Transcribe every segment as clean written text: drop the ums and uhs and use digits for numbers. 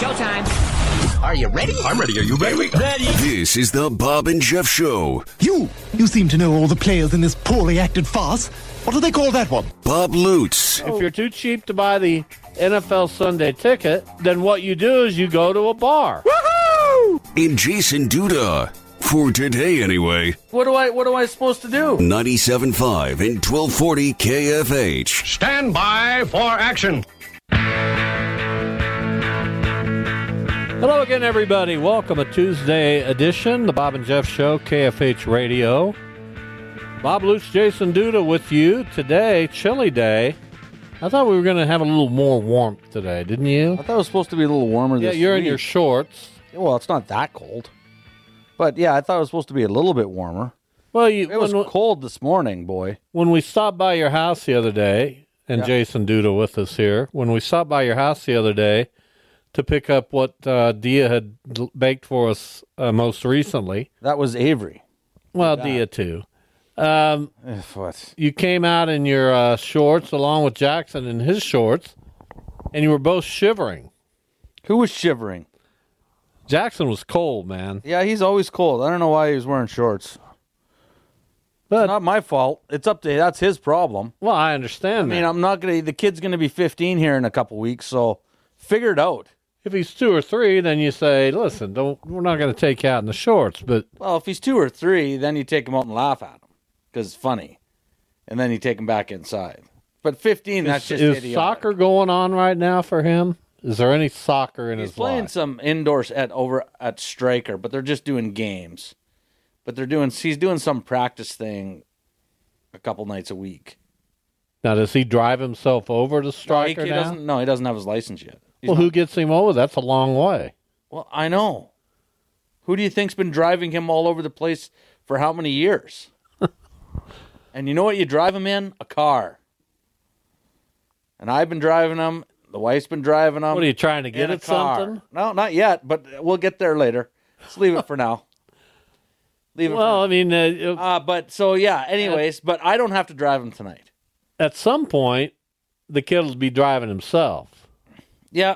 Showtime. Are you ready? I'm ready. Are you ready? Ready. This is the Bob and Jeff Show. You seem to know all the players in this poorly acted farce. What do they call that one? Bob Lutz. If you're too cheap to buy the NFL Sunday ticket, then what you do is you go to a bar. Woohoo! And Jason Duda. For today, anyway. What am I supposed to do? 97.5 and 1240 KFH. Stand by for action. Hello again, everybody. Welcome to Tuesday edition, the Bob and Jeff Show, KFH Radio. Bob Lutz, Jason Duda with you today. Chilly day. I thought we were going to have a little more warmth today, didn't you? I thought it was supposed to be a little warmer this week. Yeah, you're in your shorts. Well, it's not that cold. But, yeah, I thought it was supposed to be a little bit warmer. Well, It was cold this morning, boy. When we stopped by your house the other day, and Yeah. Jason Duda with us here, when we stopped by your house the other day to pick up what Dia had baked for us most recently. That was Avery. Well, Yeah. Dia too. What? You came out in your shorts along with Jackson in his shorts, and you were both shivering. Who was shivering? Jackson was cold, man. Yeah, he's always cold. I don't know why he was wearing shorts. But It's not my fault. It's up to that's his problem. well, I understand. I mean, that. I'm not going to, the kid's going to be 15 here in a couple weeks, so figure it out. If he's 2 or 3, then you say, "Listen, we're not going to take you out in the shorts." But Well, if he's 2 or 3, then you take him out and laugh at him because it's funny. And then you take him back inside. But 15, that's just is idiotic. soccer going on right now for him? Is there any soccer in He's his playing life? some indoors over at Stryker, but they're just doing games. But he's doing some practice thing a couple nights a week. Now, does he drive himself over to Stryker he now? doesn't. No, he doesn't have his license yet. He's Well, not- who gets him over? That's a long way. Well, I know. Who do you think's been driving him all over the place for how many years? And you know what you drive him in? A car. And I've been driving him. The wife's been driving him. What are you trying to in get a at car. something? No, not yet, but we'll get there later. Let's leave it for now. Leave it Well, for I mean, But so, yeah, anyways, but I don't have to drive him tonight. at some point, the kid will be driving himself. Yeah.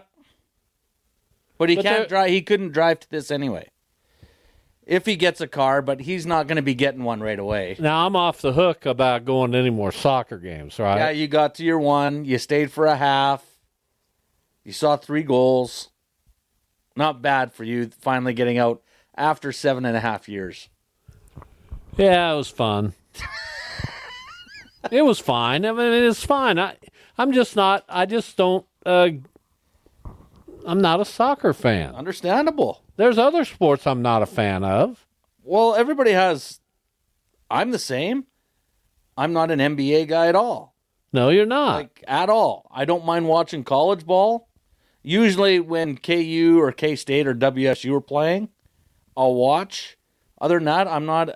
But he But can't there- drive. He couldn't drive to this anyway. If he gets a car, but he's not going to be getting one right away. Now, I'm off the hook about going to any more soccer games, right? Yeah, you got to your one. You stayed for a half. You saw 3 goals. Not bad for you finally getting out after 7.5 years. Yeah, it was fun. It was fine. I mean, it's fine. I'm just not. I just don't. I'm not a soccer fan. Understandable. There's other sports I'm not a fan of. Well, everybody has. I'm the same. I'm not an NBA guy at all. No, you're not. Like, at all. I don't mind watching college ball. Usually when KU or K-State or WSU are playing, I'll watch. Other than that, I'm not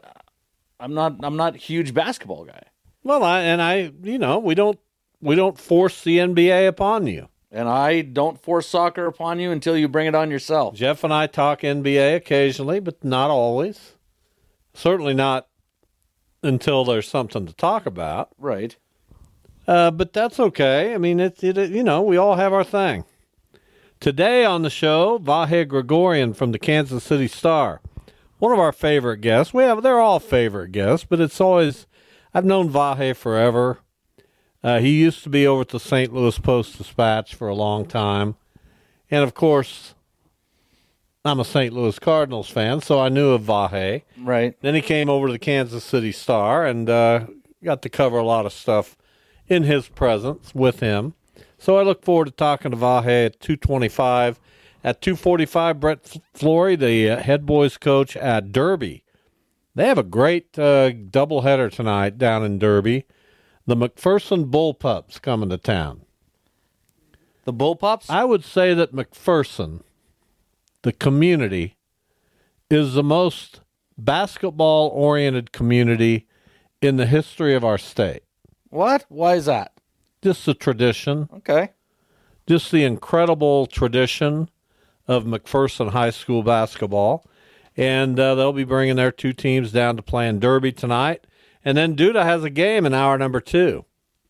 a huge basketball guy. Well, we don't force the NBA upon you. And I don't force soccer upon you until you bring it on yourself. Jeff and I talk NBA occasionally, but not always. Certainly not until there's something to talk about. Right. But that's okay. I mean, we all have our thing. Today on the show, Vahe Gregorian from the Kansas City Star. One of our favorite guests. They're all favorite guests, but it's always, I've known Vahe forever. He used to be over at the St. Louis Post-Dispatch for a long time. And, of course, I'm a St. Louis Cardinals fan, so I knew of Vahe. Right. Then he came over to the Kansas City Star and got to cover a lot of stuff in his presence with him. So I look forward to talking to Vahe at 2:25. At 2:45, Brett Flory, the head boys coach at Derby. They have a great doubleheader tonight down in Derby. The McPherson Bullpups coming to town. The Bullpups? I would say that McPherson, the community, is the most basketball-oriented community in the history of our state. What? Why is that? Just the tradition, Okay. just the incredible tradition of McPherson High School basketball. And they'll be bringing their 2 teams down to play in Derby tonight. And then Duda has a game in hour number 2.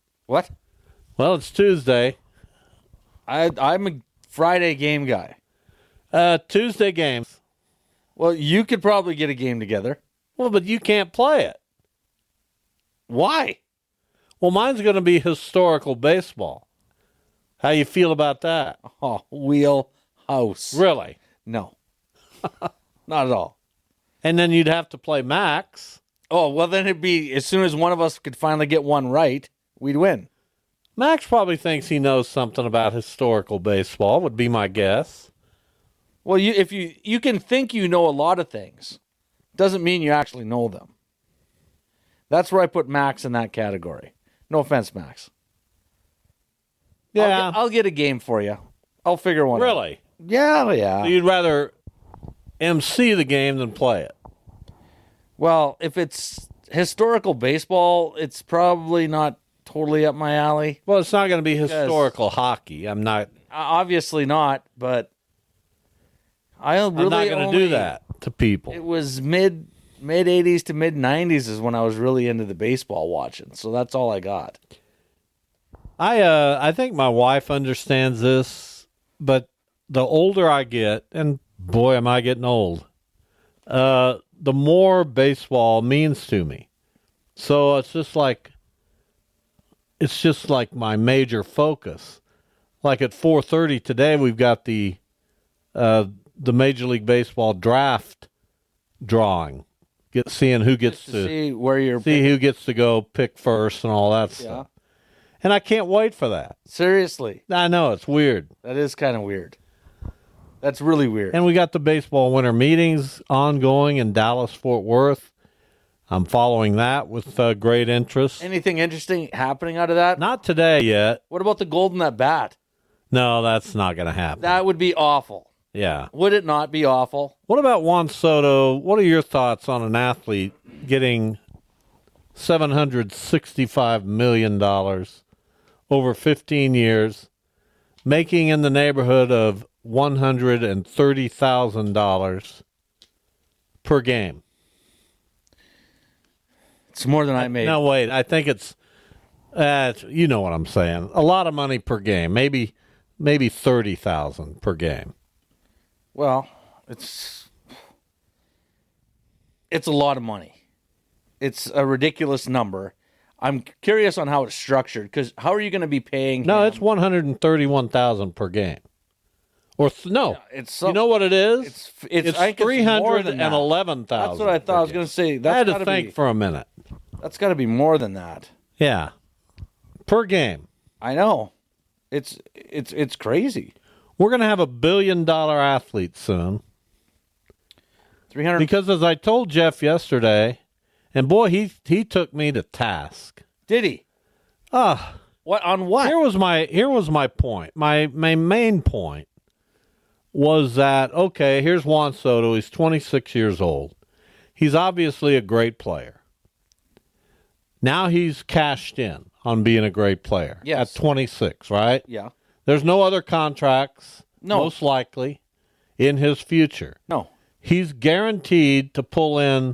What? Well, it's Tuesday. I'm a Friday game guy. Tuesday games. Well, you could probably get a game together. Well, but you can't play it. Why? Well, mine's going to be historical baseball. How you feel about that? Oh, wheelhouse. Really? No. Not at all. And then you'd have to play Max. Oh, well, then it'd be as soon as one of us could finally get one right, we'd win. Max probably thinks he knows something about historical baseball, would be my guess. Well, if you can think you know a lot of things, doesn't mean you actually know them. That's where I put Max in that category. No offense, Max. Yeah. I'll get a game for you. I'll figure one out. Really? Yeah. So you'd rather MC the game than play it? Well, if it's historical baseball, it's probably not totally up my alley. Well, it's not going to be historical hockey. I'm not Obviously not, but I'm not going to do that to people. It was mid 80s to mid 90s is when I was really into the baseball watching. So that's all I got. I think my wife understands this, but the older I get, and boy, am I getting old, the more baseball means to me. So it's just like my major focus. Like at 4:30 today, we've got the Major League Baseball draft drawing, seeing who gets to see where you're who gets to go pick first and all that stuff. And I can't wait for that. Seriously. I know, it's weird. That is kind of weird. That's really weird. And we got the baseball winter meetings ongoing in Dallas, Fort Worth. I'm following that with great interest. Anything interesting happening out of that? Not today yet. What about the Golden at bat? No, that's not going to happen. That would be awful. Yeah. Would it not be awful? What about Juan Soto? What are your thoughts on an athlete getting $765 million over 15 years, making in the neighborhood of $130,000 per game? It's more than I made. No, wait. I think it's, you know what I'm saying. A lot of money per game. Maybe $30,000 per game. Well, it's a lot of money. It's a ridiculous number. I'm curious on how it's structured, because how are you going to be paying No, him? it's $131,000 per game. Or no, it's you know what it is? It's I think it's more than that. $311,000. That's what I thought. I was going to say. I had That's to think for a minute. That's got to be more than that. Yeah, per game. I know. It's crazy. We're going to have $1 billion athlete soon. 300. Because as I told Jeff yesterday, and boy, he took me to task. Did he? What on what? Here was my point. My main point was that, okay, here's Juan Soto. He's 26 years old. He's obviously a great player. Now he's cashed in on being a great player. Yes. At 26, right? Yeah. There's no other contracts, No. most likely, in his future. No. He's guaranteed to pull in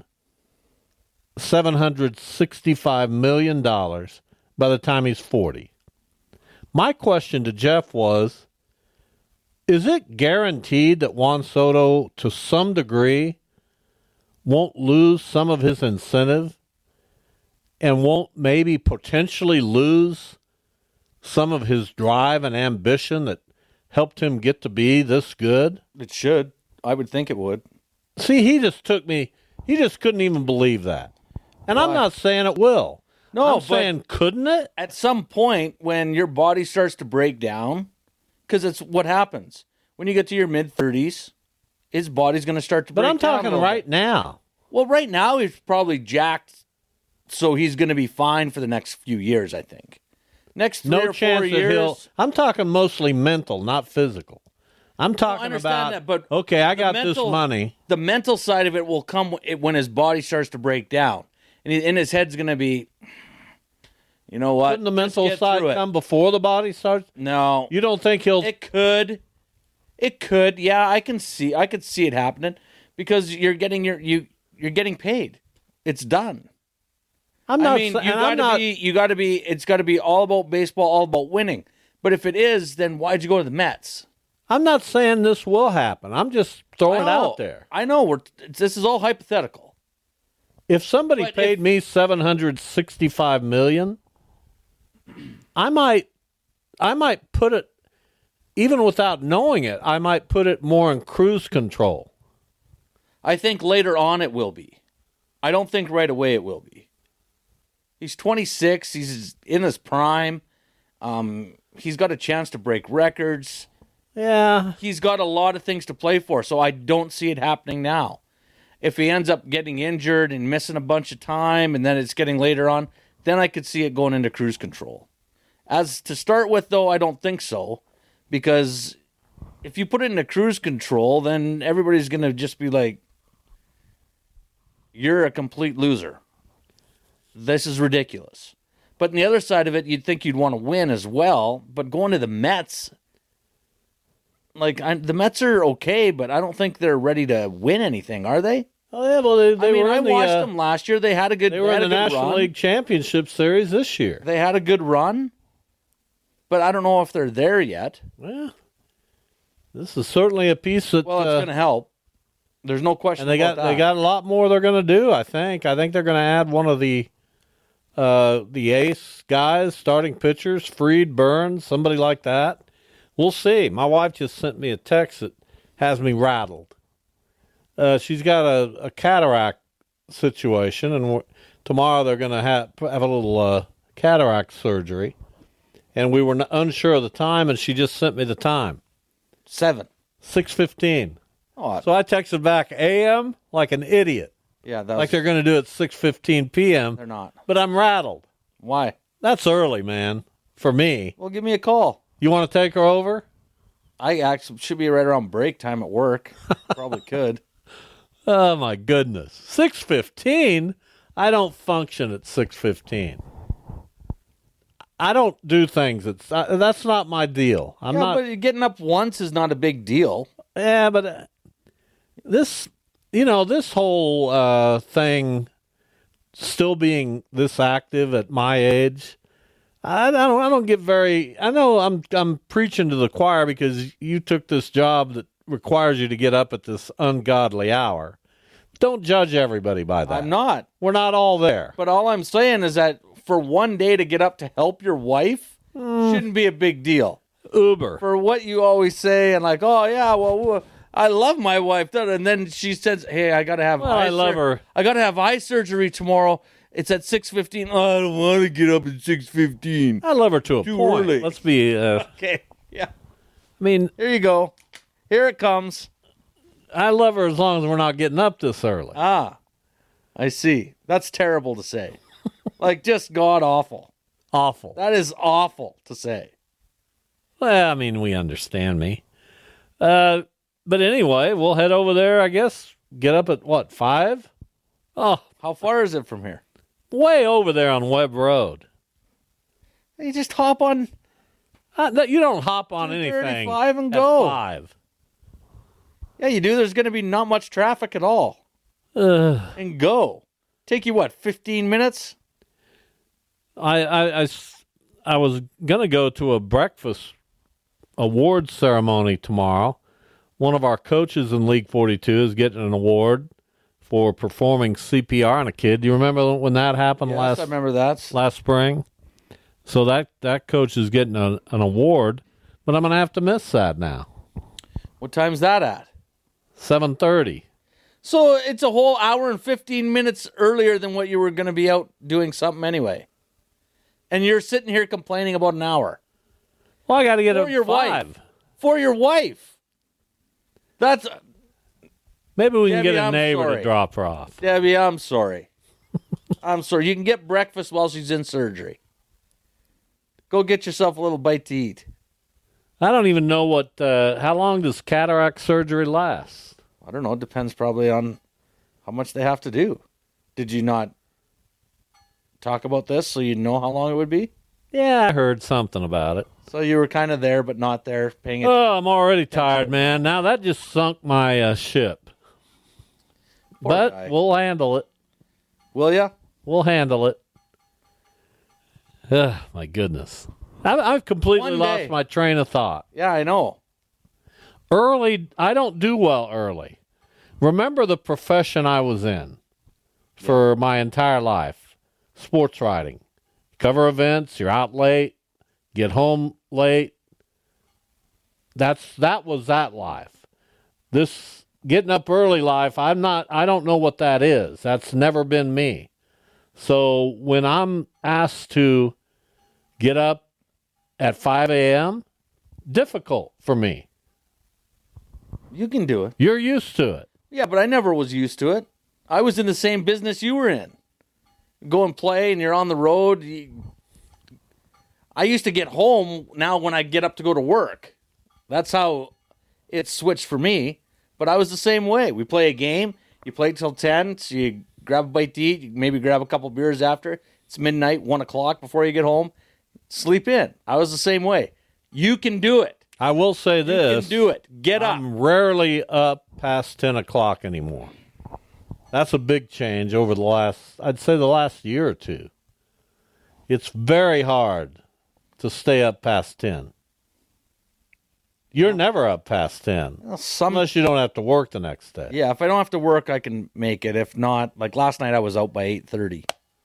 $765 million by the time he's 40. My question to Jeff was, is it guaranteed that Juan Soto, to some degree, won't lose some of his incentive and won't maybe potentially lose some of his drive and ambition that helped him get to be this good? It should. I would think it would. See, he just couldn't even believe that. And I'm not saying it will. No, I'm saying couldn't it? At some point, when your body starts to break down, because it's what happens when you get to your mid-30s, his body's going to start to break down. But I'm talking right now. Well, right now he's probably jacked, so he's going to be fine for the next few years, I think. Next 3 or 4 years. I'm talking mostly mental, not physical. I'm talking about, that, but okay, I got this money. The mental side of it will come when his body starts to break down. And his head's going to be, you know what? Couldn't the mental side come before the body starts? No. You don't think he'll... It could. Yeah, I could see it happening because you're getting you're getting paid. It's done. I'm not. It's got to be all about baseball, all about winning. But if it is, then why'd you go to the Mets? I'm not saying this will happen. I'm just throwing it out there. I know. This is all hypothetical. If somebody But paid me $765 million, I might put it, even without knowing it, I might put it more in cruise control. I think later on it will be. I don't think right away it will be. He's 26. He's in his prime. He's got a chance to break records. Yeah. He's got a lot of things to play for, so I don't see it happening now. If he ends up getting injured and missing a bunch of time and then it's getting later on, then I could see it going into cruise control. As to start with, though, I don't think so, because if you put it into cruise control, then everybody's going to just be like, you're a complete loser. This is ridiculous. But on the other side of it, you'd think you'd want to win as well, but going to the Mets, the Mets are okay, but I don't think they're ready to win anything, are they? Oh, yeah, well, I watched them last year. They had a good They were in the National run. League Championship Series this year. They had a good run, but I don't know if they're there yet. Well, this is certainly a piece that... Well, it's going to help. There's no question about that. They got a lot more they're going to do, I think. I think they're going to add one of the ace guys, starting pitchers, Fried, Burns, somebody like that. We'll see. My wife just sent me a text that has me rattled. She's got a cataract situation, and tomorrow they're going to have a little cataract surgery. And we were unsure of the time, and she just sent me the time. 6:15. Oh, So I texted back AM like an idiot. yeah, Like they're going to do it 6:15 p.m. They're not. But I'm rattled. Why? That's early, man, for me. Well, give me a call. You want to take her over? I actually should be right around break time at work. Probably could. Oh, my goodness. 6:15? I don't function at 6:15. I don't do things. That's not my deal. I'm not. But getting up once is not a big deal. Yeah, but this whole thing, still being this active at my age, I don't get very. I know I'm preaching to the choir because you took this job that requires you to get up at this ungodly hour. Don't judge everybody by that. I'm not. We're not all there. But all I'm saying is that for one day to get up to help your wife shouldn't be a big deal. Uber. For what you always say and like, oh yeah, well, I love my wife, and then she says, hey, I gotta have. I love her. I gotta have eye surgery tomorrow. It's at 6:15. Oh, I don't want to get up at 6:15. I love her to a Too point. early. Let's be. Okay, yeah. I mean, Here you go. Here it comes. I love her as long as we're not getting up this early. Ah, I see. That's terrible to say. Like, just god awful. Awful. That is awful to say. Well, I mean, we understand me. But anyway, we'll head over there, I guess. Get up at, what, 5? Oh, How far is it from here? way over there on Webb Road. You just hop on. You don't hop on anything 235 and at go. 5. Yeah, you do. There's going to be not much traffic at all. And go. Take you, what, 15 minutes? I was going to go to a breakfast award ceremony tomorrow. One of our coaches in League 42 is getting an award for performing CPR on a kid. Do you remember when that happened Yes, I remember that. last spring? So that coach is getting an award, but I'm going to have to miss that now. What time's that at? 7:30. So it's a whole hour and 15 minutes earlier than what you were going to be out doing something anyway. And you're sitting here complaining about an hour. Well, I got to get For at your 5. wife. For your wife. That's... Maybe we can Debbie, get a I'm neighbor sorry. to drop her off. Debbie, I'm sorry. I'm sorry. You can get breakfast while she's in surgery. Go get yourself a little bite to eat. I don't even know how long does cataract surgery last? I don't know. It depends probably on how much they have to do. Did you not talk about this so you know how long it would be? Yeah, I heard something about it. So you were kind of there but not there paying it. Oh, I'm already tired, man. Now that just sunk my ship. Poor But guy. we'll handle it. Will ya? We'll handle it. My goodness. I've completely One lost day. my train of thought. Yeah, I know. Early, I don't do well early. Remember the profession I was in for my entire life, sports writing. Cover events, you're out late, get home late. That was that life. This getting up early life, I don't know what that is. That's never been me. So when I'm asked to get up at 5 a.m., difficult for me. You can do it. You're used to it. Yeah, but I never was used to it. I was in the same business you were in. Go and play, and you're on the road. I used to get home now when I get up to go to work. That's how it switched for me. But I was the same way. We play a game. You play till 10, so you grab a bite to eat. You maybe grab a couple beers after. It's midnight, 1 o'clock before you get home. Sleep in. I was the same way. You can do it. I will say this. You can do it. Get up. I'm rarely up past 10 o'clock anymore. That's a big change over the last year or two. It's very hard to stay up past 10. You're never up past 10. Well, unless you don't have to work the next day. Yeah, if I don't have to work, I can make it. If not, like last night I was out by 8:30.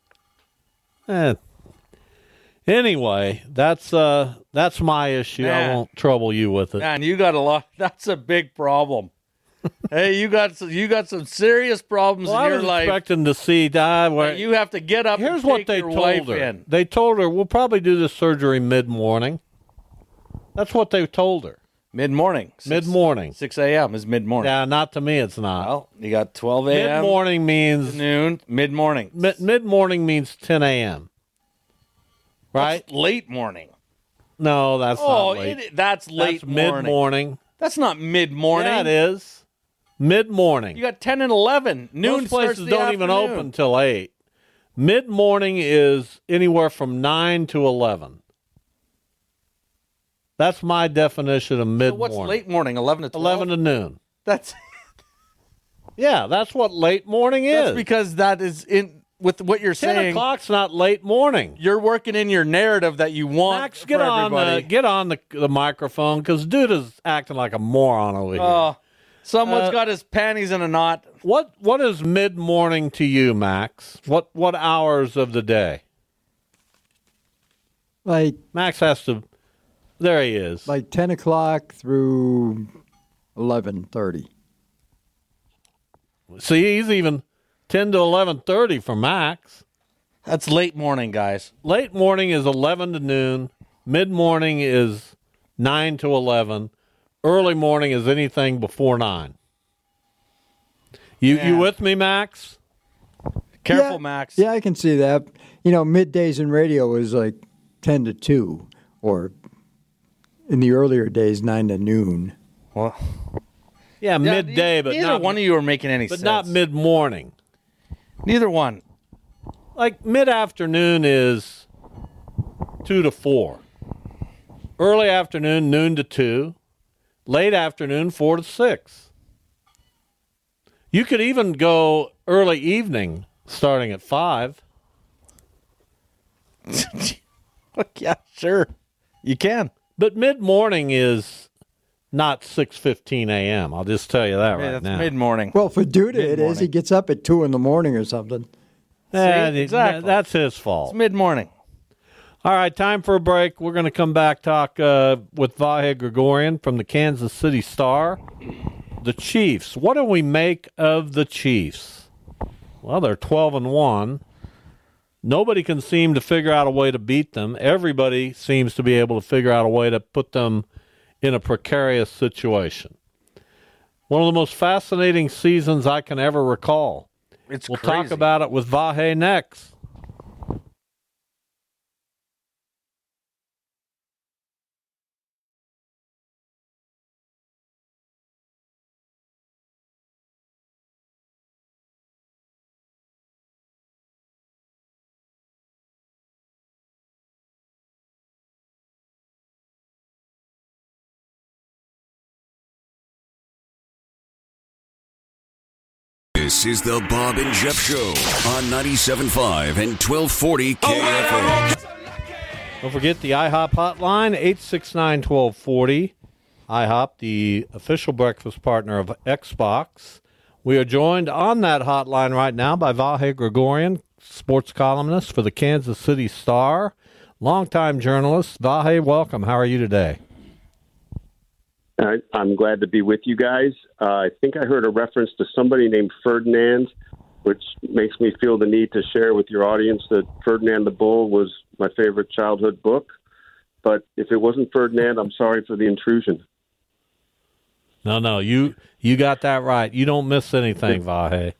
Anyway, that's my issue. Man. I won't trouble you with it. Man, you got a lot. That's a big problem. Hey, you got some serious problems Well, in I your was life. expecting to see where You have to get up. Here's and what take they your told wife her. in. They told her, we'll probably do this surgery mid-morning. That's what they told her. Mid-morning. Mid-morning. 6 a.m. is mid-morning. Yeah, not to me it's not. Well, you got 12 a.m. Mid-morning means... noon. Mid-morning. Mid-morning means 10 a.m. Right? That's late morning. No, that's not late. That's late That's morning. mid-morning. That's not mid-morning. Yeah, it is. Mid-morning. You got 10 and 11. Noon Most places starts the don't even afternoon. open till 8. Mid-morning is anywhere from 9 to 11. That's my definition of So mid-morning. what's late morning? 11 to 12? 11 to noon. That's Yeah, that's what late morning is. That's because that is in with what you're 10 saying. o'clock's not late morning. You're working in your narrative that you want. Max, for get on everybody. the microphone because dude is acting like a moron over here. Oh, someone's got his panties in a knot. What is mid morning to you, Max? What hours of the day? Like Max has to. There he is. 10 o'clock through 11:30. See, he's even 10 to 11:30 for Max. That's late morning, guys. Late morning is 11 to noon. Mid morning is 9 to 11. Early morning is anything before 9. You with me, Max? Careful, Yeah, Max. Yeah, I can see that. Middays in radio was like 10 to 2, or in the earlier days, 9 to noon. Well, Yeah, midday, but neither not one of you are making any but sense. not mid morning. Neither one. Like mid afternoon is 2 to 4. Early afternoon, noon to 2. Late afternoon, 4 to 6. You could even go early evening, starting at 5. Yeah, sure. You can. But mid morning is not 6:15 a.m. I'll just tell you that Yeah, right that's now. mid-morning. Well, for Duda, it is. Mid-morning. He gets up at 2 in the morning or something. exactly. That's his fault. It's mid-morning. All right, time for a break. We're going to come back, talk with Vahe Gregorian from the Kansas City Star. The Chiefs. What do we make of the Chiefs? Well, they're 12-1. Nobody can seem to figure out a way to beat them. Everybody seems to be able to figure out a way to put them in a precarious situation. One of the most fascinating seasons I can ever recall. It's We'll crazy. talk about it with Vahe next. This is the Bob and Jeff Show on 97.5 and 1240 KFO. Don't forget the IHOP hotline, 869-1240. IHOP, the official breakfast partner of Xbox. We are joined on that hotline right now by Vahe Gregorian, sports columnist for the Kansas City Star, longtime journalist. Vahe, welcome. How are you today? I'm glad to be with you guys. I think I heard a reference to somebody named Ferdinand, which makes me feel the need to share with your audience that Ferdinand the Bull was my favorite childhood book. But if it wasn't Ferdinand, I'm sorry for the intrusion. No, you got that right. You don't miss anything, Vahe.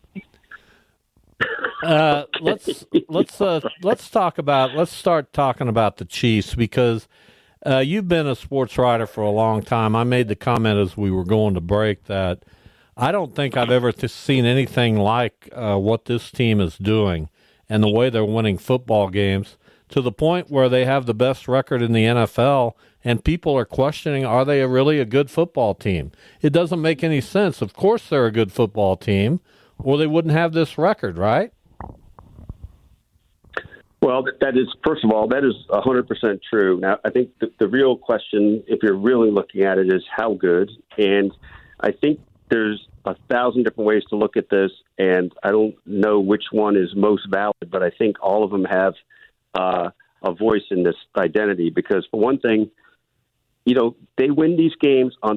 Let's start talking about the Chiefs, because you've been a sports writer for a long time. I made the comment as we were going to break that I don't think I've ever seen anything like what this team is doing and the way they're winning football games, to the point where they have the best record in the NFL, and people are questioning, are they really a good football team? It doesn't make any sense. Of course they're a good football team, or they wouldn't have this record, right? Well, that is, first of all, that is 100% true. Now, I think the real question, if you're really looking at it, is how good. And I think there's 1,000 different ways to look at this, and I don't know which one is most valid, but I think all of them have a voice in this identity. Because, for one thing, they win these games on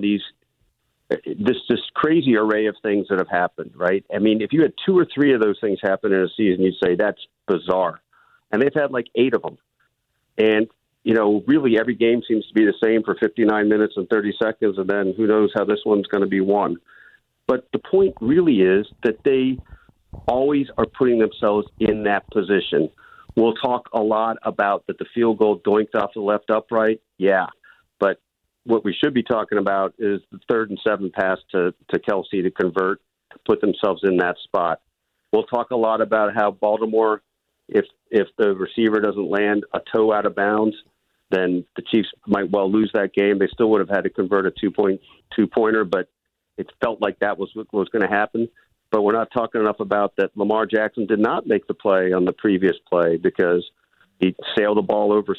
this crazy array of things that have happened, right? I mean, if you had 2 or 3 of those things happen in a season, you'd say that's bizarre. And they've had like 8 of them. And, really every game seems to be the same for 59 minutes and 30 seconds, and then who knows how this one's going to be won. But the point really is that they always are putting themselves in that position. We'll talk a lot about that the field goal doinked off the left upright. Yeah. But what we should be talking about is the 3rd and 7 pass to Kelsey to convert, to put themselves in that spot. We'll talk a lot about how Baltimore, if the receiver doesn't land a toe out of bounds, then the Chiefs might well lose that game. They still would have had to convert a two-pointer, but it felt like that was what was going to happen. But we're not talking enough about that Lamar Jackson did not make the play on the previous play because he sailed the ball over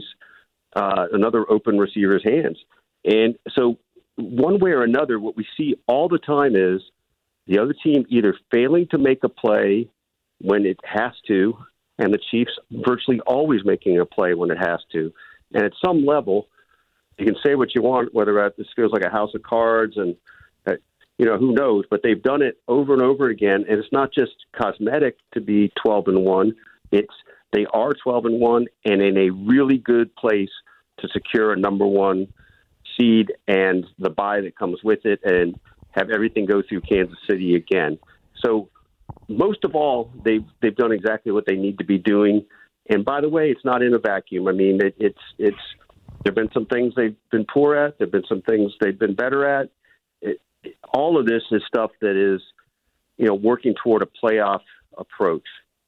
another open receiver's hands. And so one way or another, what we see all the time is the other team either failing to make a play when it has to, and the Chiefs virtually always making a play when it has to. And at some level, you can say what you want, whether this feels like a house of cards and, who knows, but they've done it over and over again. And it's not just cosmetic to be 12-1. They are 12-1 and in a really good place to secure a number 1 seed and the bye that comes with it and have everything go through Kansas City again. So most of all, they've done exactly what they need to be doing. And by the way, it's not in a vacuum. I mean, there've been some things they've been poor at. There've been some things they've been better at. All of this is stuff that is, working toward a playoff approach.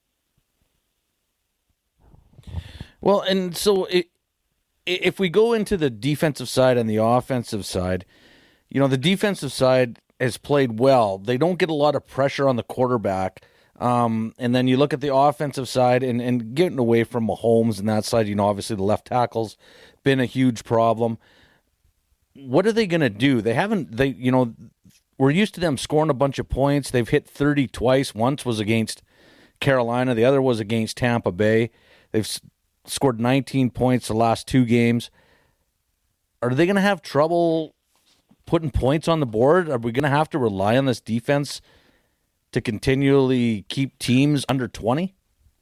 Well, and so if we go into the defensive side and the offensive side, the defensive side has played well. They don't get a lot of pressure on the quarterback. And then you look at the offensive side and getting away from Mahomes and that side, obviously the left tackle's been a huge problem. What are they going to do? We're used to them scoring a bunch of points. They've hit 30 twice. Once was against Carolina. The other was against Tampa Bay. They've scored 19 points the last 2 games. Are they going to have trouble putting points on the board? Are we going to have to rely on this defense to continually keep teams under 20?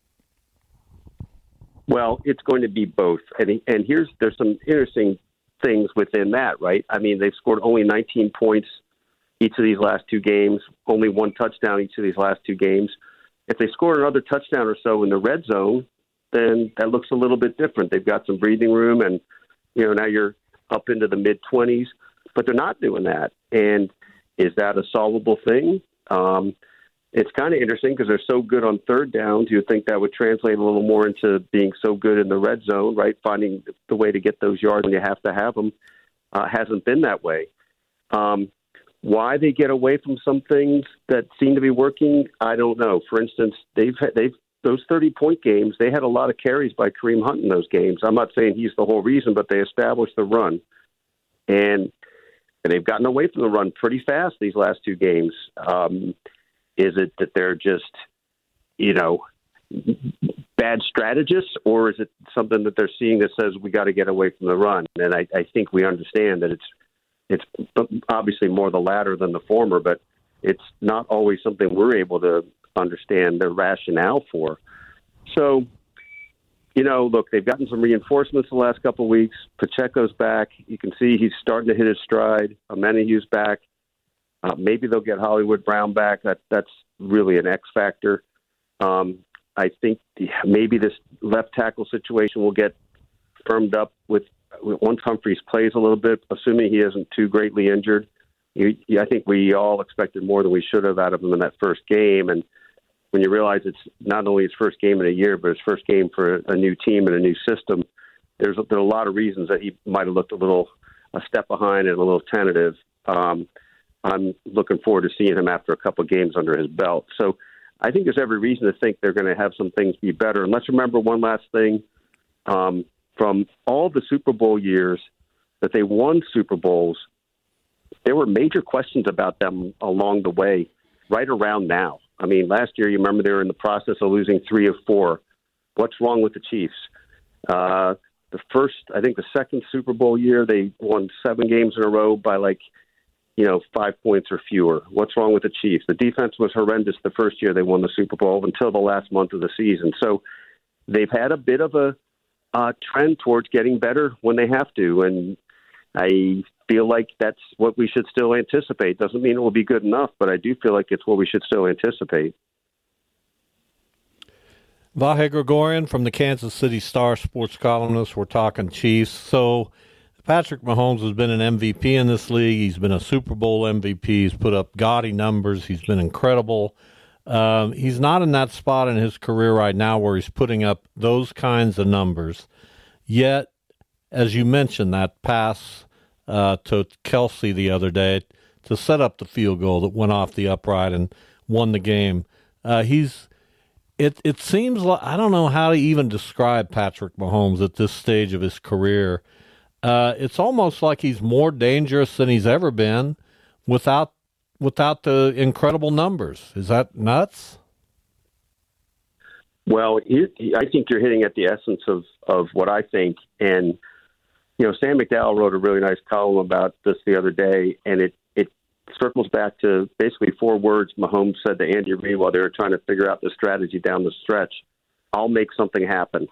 Well, it's going to be both. And there's some interesting things within that, right? I mean, they've scored only 19 points each of these last 2 games, only 1 touchdown each of these last 2 games. If they score another touchdown or so in the red zone, then that looks a little bit different. They've got some breathing room, and now you're up into the mid-20s, but they're not doing that. And is that a solvable thing? It's kind of interesting because they're so good on third downs. You'd think that would translate a little more into being so good in the red zone, right? Finding the way to get those yards when you have to have them hasn't been that way. Why they get away from some things that seem to be working, I don't know. For instance, they've those 30-point games, they had a lot of carries by Kareem Hunt in those games. I'm not saying he's the whole reason, but they established the run. And And they've gotten away from the run pretty fast these last two games. Is it that they're just, bad strategists, or is it something that they're seeing that says we got to get away from the run? And I think we understand that it's obviously more the latter than the former, but it's not always something we're able to understand their rationale for. So, look, they've gotten some reinforcements the last couple of weeks. Pacheco's back. You can see he's starting to hit his stride. Amenahu's back. Maybe they'll get Hollywood Brown back. That's really an X factor. I think maybe this left tackle situation will get firmed up once Humphreys plays a little bit, assuming he isn't too greatly injured. I think we all expected more than we should have out of him in that first game. And when you realize it's not only his first game in a year, but his first game for a new team and a new system, there are a lot of reasons that he might have looked a step behind and a little tentative. I'm looking forward to seeing him after a couple of games under his belt. So I think there's every reason to think they're going to have some things be better. And let's remember one last thing. From all the Super Bowl years that they won Super Bowls, there were major questions about them along the way, right around now. I mean, last year, you remember they were in the process of losing 3 of 4. What's wrong with the Chiefs? The second Super Bowl year, they won 7 games in a row by 5 points or fewer. What's wrong with the Chiefs? The defense was horrendous the first year they won the Super Bowl until the last month of the season. So they've had a bit of a trend towards getting better when they have to. And I feel like that's what we should still anticipate. Doesn't mean it will be good enough, but I do feel like it's what we should still anticipate. Vahe Gregorian from the Kansas City Star sports columnist. We're talking Chiefs. So Patrick Mahomes has been an MVP in this league. He's been a Super Bowl MVP. He's put up gaudy numbers. He's been incredible. He's not in that spot in his career right now where he's putting up those kinds of numbers. Yet, as you mentioned, that pass to Kelsey the other day to set up the field goal that went off the upright and won the game. It seems like, I don't know how to even describe Patrick Mahomes at this stage of his career. It's almost like he's more dangerous than he's ever been without the incredible numbers. Is that nuts? Well, I think you're hitting at the essence of what I think. And, Sam McDowell wrote a really nice column about this the other day, and it circles back to basically 4 words Mahomes said to Andy Reid while they were trying to figure out the strategy down the stretch. I'll make something happen.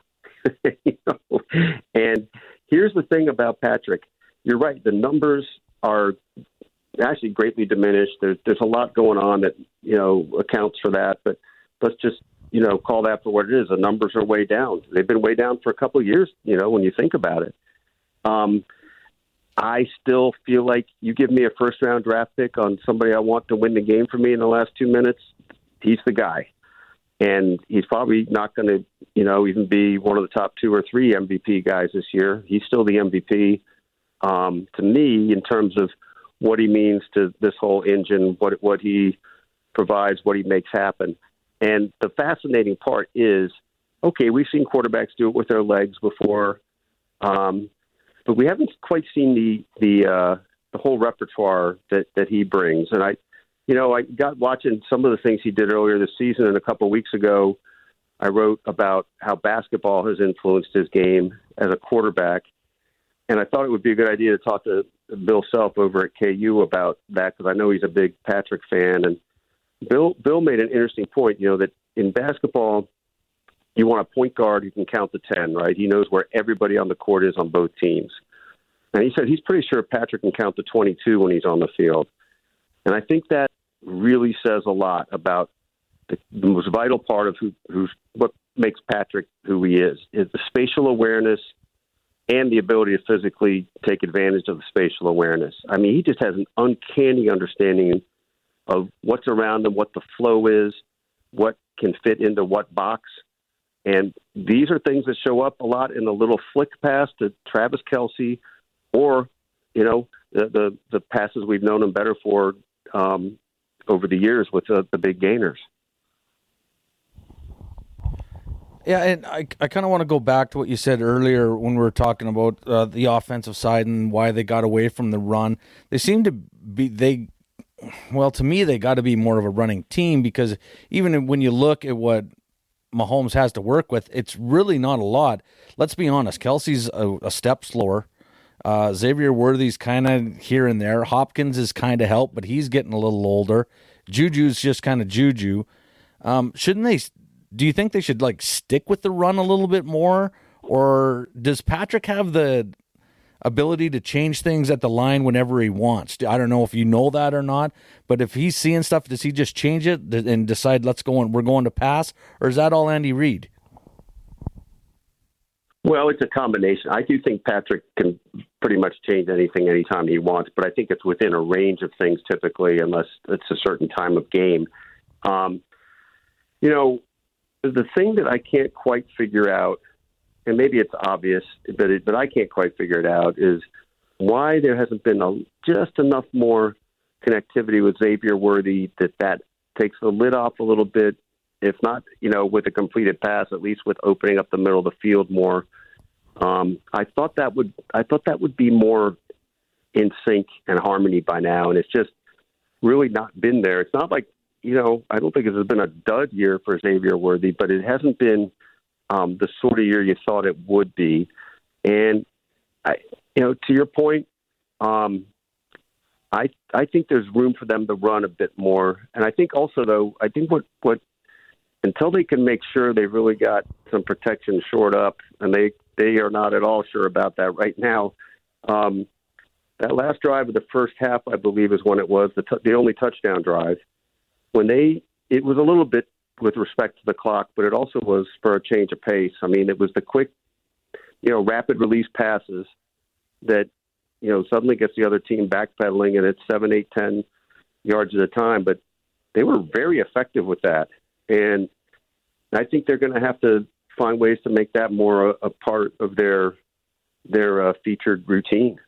And here's the thing about Patrick. You're right. The numbers are actually greatly diminished. There's a lot going on that, accounts for that. But let's just, call that for what it is. The numbers are way down. They've been way down for a couple of years, when you think about it. I still feel like you give me a first-round draft pick on somebody I want to win the game for me in the last 2 minutes, he's the guy. And he's probably not going to, even be one of the top 2 or 3 MVP guys this year. He's still the MVP. To me, in terms of what he means to this whole engine, what he provides, what he makes happen. And the fascinating part is, okay, we've seen quarterbacks do it with their legs before, but we haven't quite seen the whole repertoire that he brings. And I got watching some of the things he did earlier this season, and a couple of weeks ago, I wrote about how basketball has influenced his game as a quarterback. And I thought it would be a good idea to talk to Bill Self over at KU about that, because I know he's a big Patrick fan. And Bill made an interesting point, that in basketball, you want a point guard who can count to 10, right? He knows where everybody on the court is on both teams. And he said he's pretty sure Patrick can count to 22 when he's on the field. And I think that really says a lot about the most vital part of what makes Patrick who he is the spatial awareness and the ability to physically take advantage of the spatial awareness. I mean, he just has an uncanny understanding of what's around him, what the flow is, what can fit into what box. And these are things that show up a lot in the little flick pass to Travis Kelce, or, the passes we've known him better for over the years with the big gainers. Yeah, and I kind of want to go back to what you said earlier when we were talking about the offensive side and why they got away from the run. They seem to be to me, they got to be more of a running team, because even when you look at what Mahomes has to work with, it's really not a lot. Let's be honest. Kelsey's a step slower. Xavier Worthy's kind of here and there. Hopkins is kind of helped, but he's getting a little older. Juju's just kind of Juju. Shouldn't they? Do you think they should stick with the run a little bit more, or does Patrick have the ability to change things at the line whenever he wants? I don't know if you know that or not, but if he's seeing stuff, does he just change it and decide we're going to pass, or is that all Andy Reid? Well, it's a combination. I do think Patrick can pretty much change anything anytime he wants, but I think it's within a range of things typically, unless it's a certain time of game. The thing that I can't quite figure out, and maybe it's obvious, but I can't quite figure it out, is why there hasn't been just enough more connectivity with Xavier Worthy that takes the lid off a little bit, if not, with a completed pass, at least with opening up the middle of the field more. I thought that would be more in sync and harmony by now, and it's just really not been there. It's not like, I don't think it has been a dud year for Xavier Worthy, but it hasn't been the sort of year you thought it would be. And to your point, I think there's room for them to run a bit more. And I think also, though, I think what until they can make sure they've really got some protection shored up, and they are not at all sure about that right now. That last drive of the first half, I believe, is when it was the only touchdown drive. It was a little bit with respect to the clock, but it also was for a change of pace. I mean, it was the quick, rapid release passes that, suddenly gets the other team backpedaling, and it's 7, 8, 10 yards at a time. But they were very effective with that. And I think they're going to have to find ways to make that more a part of their featured routine.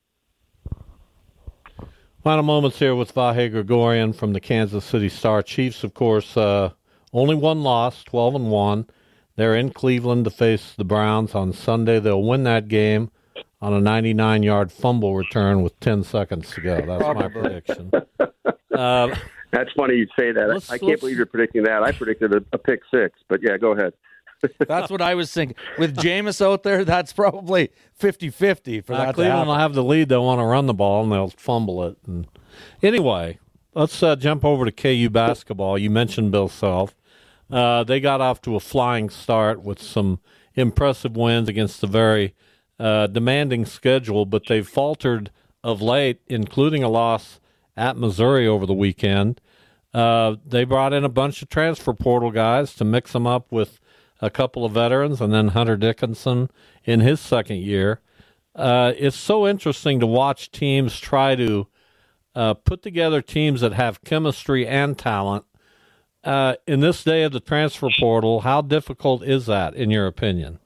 Final moments here with Vahe Gregorian from the Kansas City Star. Chiefs, of course, only one loss, 12-1. They're in Cleveland to face the Browns on Sunday. They'll win that game on a 99-yard fumble return with 10 seconds to go. That's my prediction. That's funny you'd say that. I can't believe you're predicting that. I predicted a pick six, but yeah, go ahead. That's what I was thinking. With Jameis out there, that's probably 50-50 for that. Cleveland will have the lead. They'll want to run the ball, and they'll fumble it. And anyway, let's jump over to KU basketball. You mentioned Bill Self. They got off to a flying start with some impressive wins against a very demanding schedule, but they've faltered of late, including a loss at Missouri over the weekend. They brought in a bunch of transfer portal guys to mix them up with a couple of veterans, and then Hunter Dickinson in his second year. It's so interesting to watch teams try to put together teams that have chemistry and talent. In this day of the transfer portal, how difficult is that, in your opinion?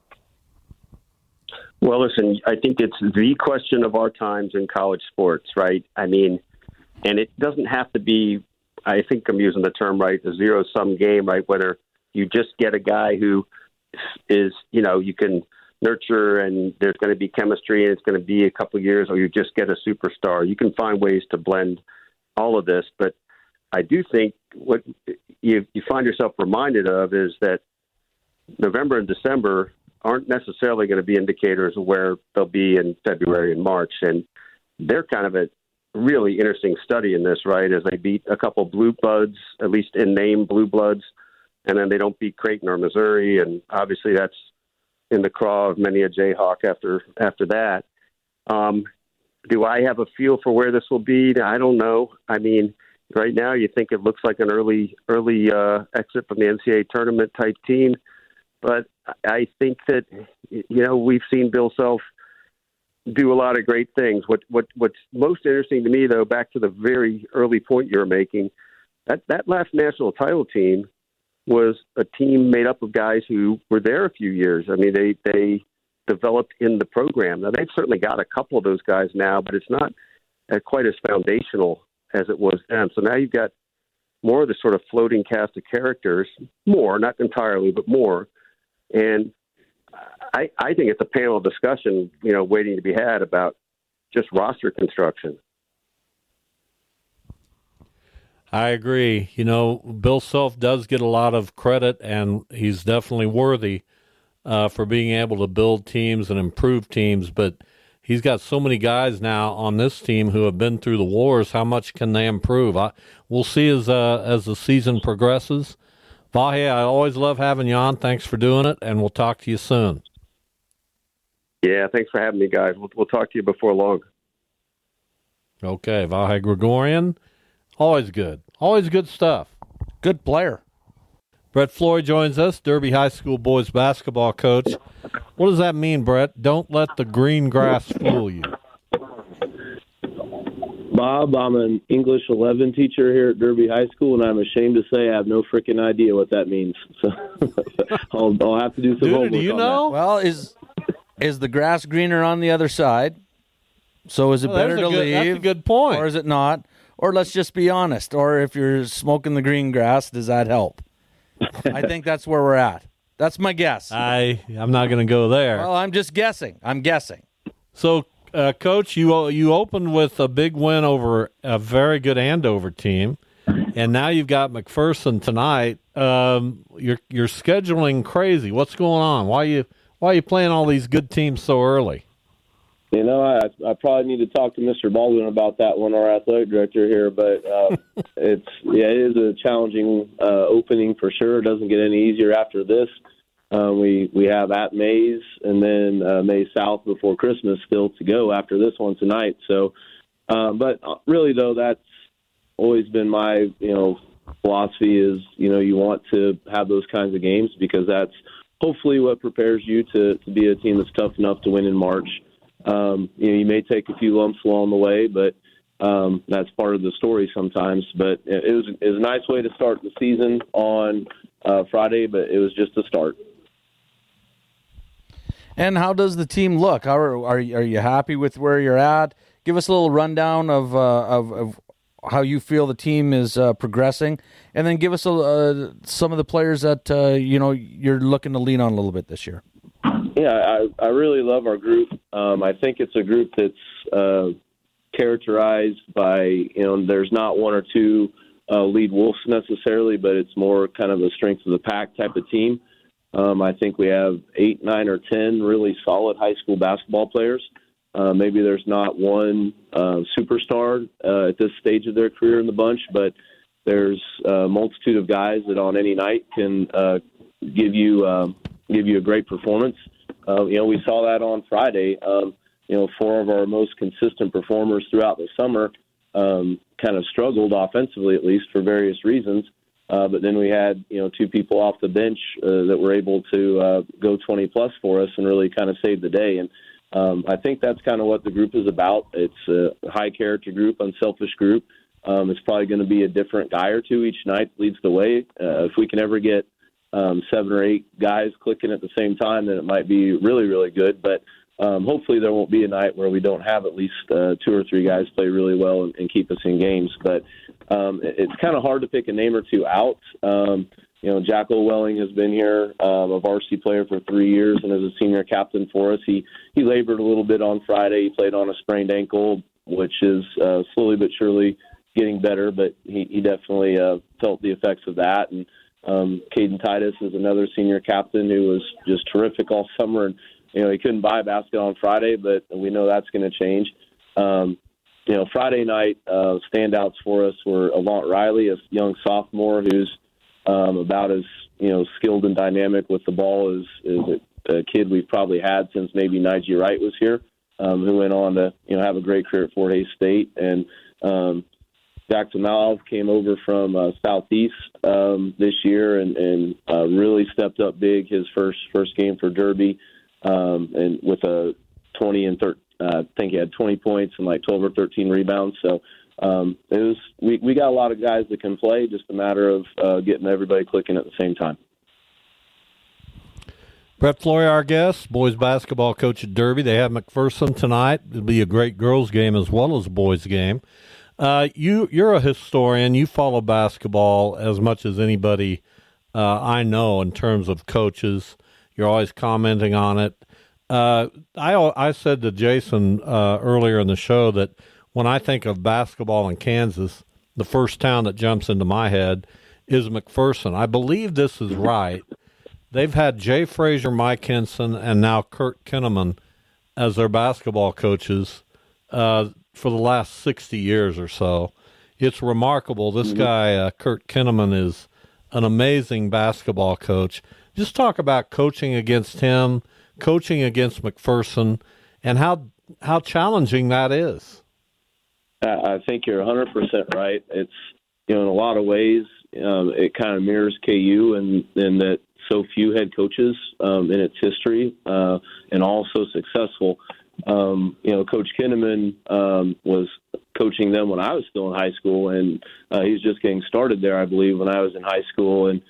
Well, listen, I think it's the question of our times in college sports, right? I mean, and it doesn't have to be, I think I'm using the term right, a zero-sum game, right? Whether you just get a guy who is, you can nurture and there's going to be chemistry and it's going to be a couple of years, or you just get a superstar. You can find ways to blend all of this. But I do think what you find yourself reminded of is that November and December aren't necessarily going to be indicators of where they'll be in February and March. And they're kind of a really interesting study in this, right? As they beat a couple blue bloods, at least in name blue bloods, and then they don't beat Creighton or Missouri. And obviously that's in the craw of many a Jayhawk after that. Do I have a feel for where this will be? I don't know. I mean, right now you think it looks like an early exit from the NCAA tournament type team. But I think that, we've seen Bill Self do a lot of great things. What's most interesting to me, though, back to the very early point you were making, that last national title team was a team made up of guys who were there a few years. I mean, they developed in the program. Now, they've certainly got a couple of those guys now, but it's not quite as foundational as it was then. So now you've got more of the sort of floating cast of characters, more, not entirely, but more, And I think it's a panel discussion, waiting to be had about just roster construction. I agree. Bill Self does get a lot of credit, and he's definitely worthy for being able to build teams and improve teams. But he's got so many guys now on this team who have been through the wars. How much can they improve? We'll see as the season progresses. Vahe, I always love having you on. Thanks for doing it, and we'll talk to you soon. Yeah, thanks for having me, guys. We'll talk to you before long. Okay, Vahe Gregorian, always good. Always good stuff. Good player. Brett Floyd joins us, Derby High School boys basketball coach. What does that mean, Brett? Don't let the green grass fool you. Bob, I'm an English 11 teacher here at Derby High School, and I'm ashamed to say I have no freaking idea what that means. So I'll have to do some homework. Do you know? That. Well, is the grass greener on the other side? So is it better to leave? That's a good point. Or is it not? Or let's just be honest. Or if you're smoking the green grass, does that help? I think that's where we're at. That's my guess. I'm not going to go there. Well, I'm just guessing. I'm guessing. So, Coach, you opened with a big win over a very good Andover team, and now you've got McPherson tonight. You're scheduling crazy. What's going on? Why are you playing all these good teams so early? I probably need to talk to Mr. Baldwin about that one, our athletic director here. But it is a challenging opening for sure. It doesn't get any easier after this. We have at Mays and then Mays South before Christmas still to go after this one tonight. So, but really though, that's always been my philosophy is you want to have those kinds of games because that's hopefully what prepares you to be a team that's tough enough to win in March. You may take a few lumps along the way, but that's part of the story sometimes. But it was a nice way to start the season on Friday, but it was just a start. And how does the team look? Are you happy with where you're at? Give us a little rundown of how you feel the team is progressing, and then give us some of the players that you're looking to lean on a little bit this year. Yeah, I really love our group. I think it's a group that's characterized by, there's not one or two lead wolves necessarily, but it's more kind of a strength of the pack type of team. I think we have 8, 9, or 10 really solid high school basketball players. Maybe there's not one superstar at this stage of their career in the bunch, but there's a multitude of guys that on any night can give you a great performance. We saw that on Friday. 4 of our most consistent performers throughout the summer kind of struggled offensively, at least for various reasons. But then we had, 2 people off the bench that were able to go 20-plus for us and really kind of save the day. And I think that's kind of what the group is about. It's a high-character group, unselfish group. It's probably going to be a different guy or two each night that leads the way. If we can ever get 7 or 8 guys clicking at the same time, then it might be really, really good. But hopefully there won't be a night where we don't have at least 2 or 3 guys play really well and keep us in games. But it's kind of hard to pick a name or two out. Jack Welling has been here, a varsity player for 3 years and is a senior captain for us. He labored a little bit on Friday. He played on a sprained ankle, which is slowly but surely getting better, but he definitely felt the effects of that. And Caden Titus is another senior captain who was just terrific all summer. And, he couldn't buy a basket on Friday, but we know that's going to change. Friday night standouts for us were Avant Riley, a young sophomore who's about as, skilled and dynamic with the ball as a kid we've probably had since maybe Nigel Wright was here, who went on to, have a great career at Fort Hays State. And Jackson Malv came over from Southeast this year and really stepped up big his first game for Derby, and with a 20 and 30. I think he had 20 points and like 12 or 13 rebounds. So we got a lot of guys that can play, just a matter of getting everybody clicking at the same time. Brett Floyd, our guest, boys basketball coach at Derby. They have McPherson tonight. It'll be a great girls game as well as a boys game. You're a historian. You follow basketball as much as anybody I know in terms of coaches. You're always commenting on it. I said to Jason earlier in the show that when I think of basketball in Kansas, the first town that jumps into my head is McPherson. I believe this is right. They've had Jay Frazier, Mike Henson, and now Kurt Kinnaman as their basketball coaches for the last 60 years or so. It's remarkable. This guy, Kurt Kinnaman, is an amazing basketball coach. Just talk about coaching against him, coaching against McPherson, and how challenging that is. I think you're 100% right. It's, in a lot of ways, it kind of mirrors KU in that so few head coaches in its history and all so successful. Coach Kinnaman was coaching them when I was still in high school, and he's just getting started there, I believe, when I was in high school. And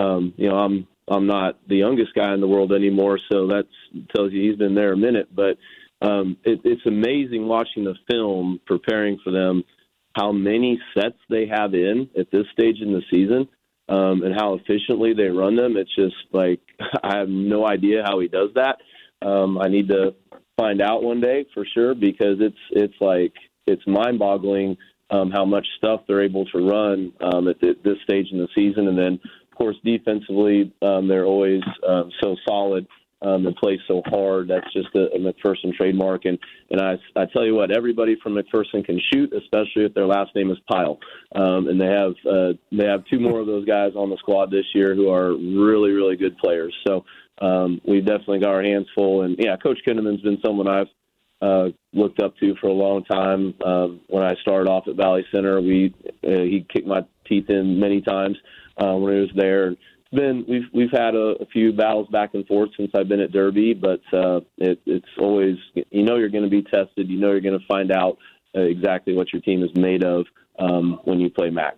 I'm not the youngest guy in the world anymore, so that tells you he's been there a minute. But it's amazing watching the film, preparing for them, how many sets they have in at this stage in the season, and how efficiently they run them. It's just like, I have no idea how he does that. I need to find out one day for sure, because it's mind-boggling how much stuff they're able to run at this stage in the season. And then, of course, defensively, they're always so solid and play so hard. That's just a McPherson trademark. And I tell you what, everybody from McPherson can shoot, especially if their last name is Pyle. And they have two more of those guys on the squad this year who are really, really good players. So we've definitely got our hands full. And, yeah, Coach Kinnaman's been someone I've looked up to for a long time. When I started off at Valley Center, he kicked my teeth in many times when he was there. We've had a few battles back and forth since I've been at Derby, but it's always, you're going to be tested. You're going to find out exactly what your team is made of when you play MAC.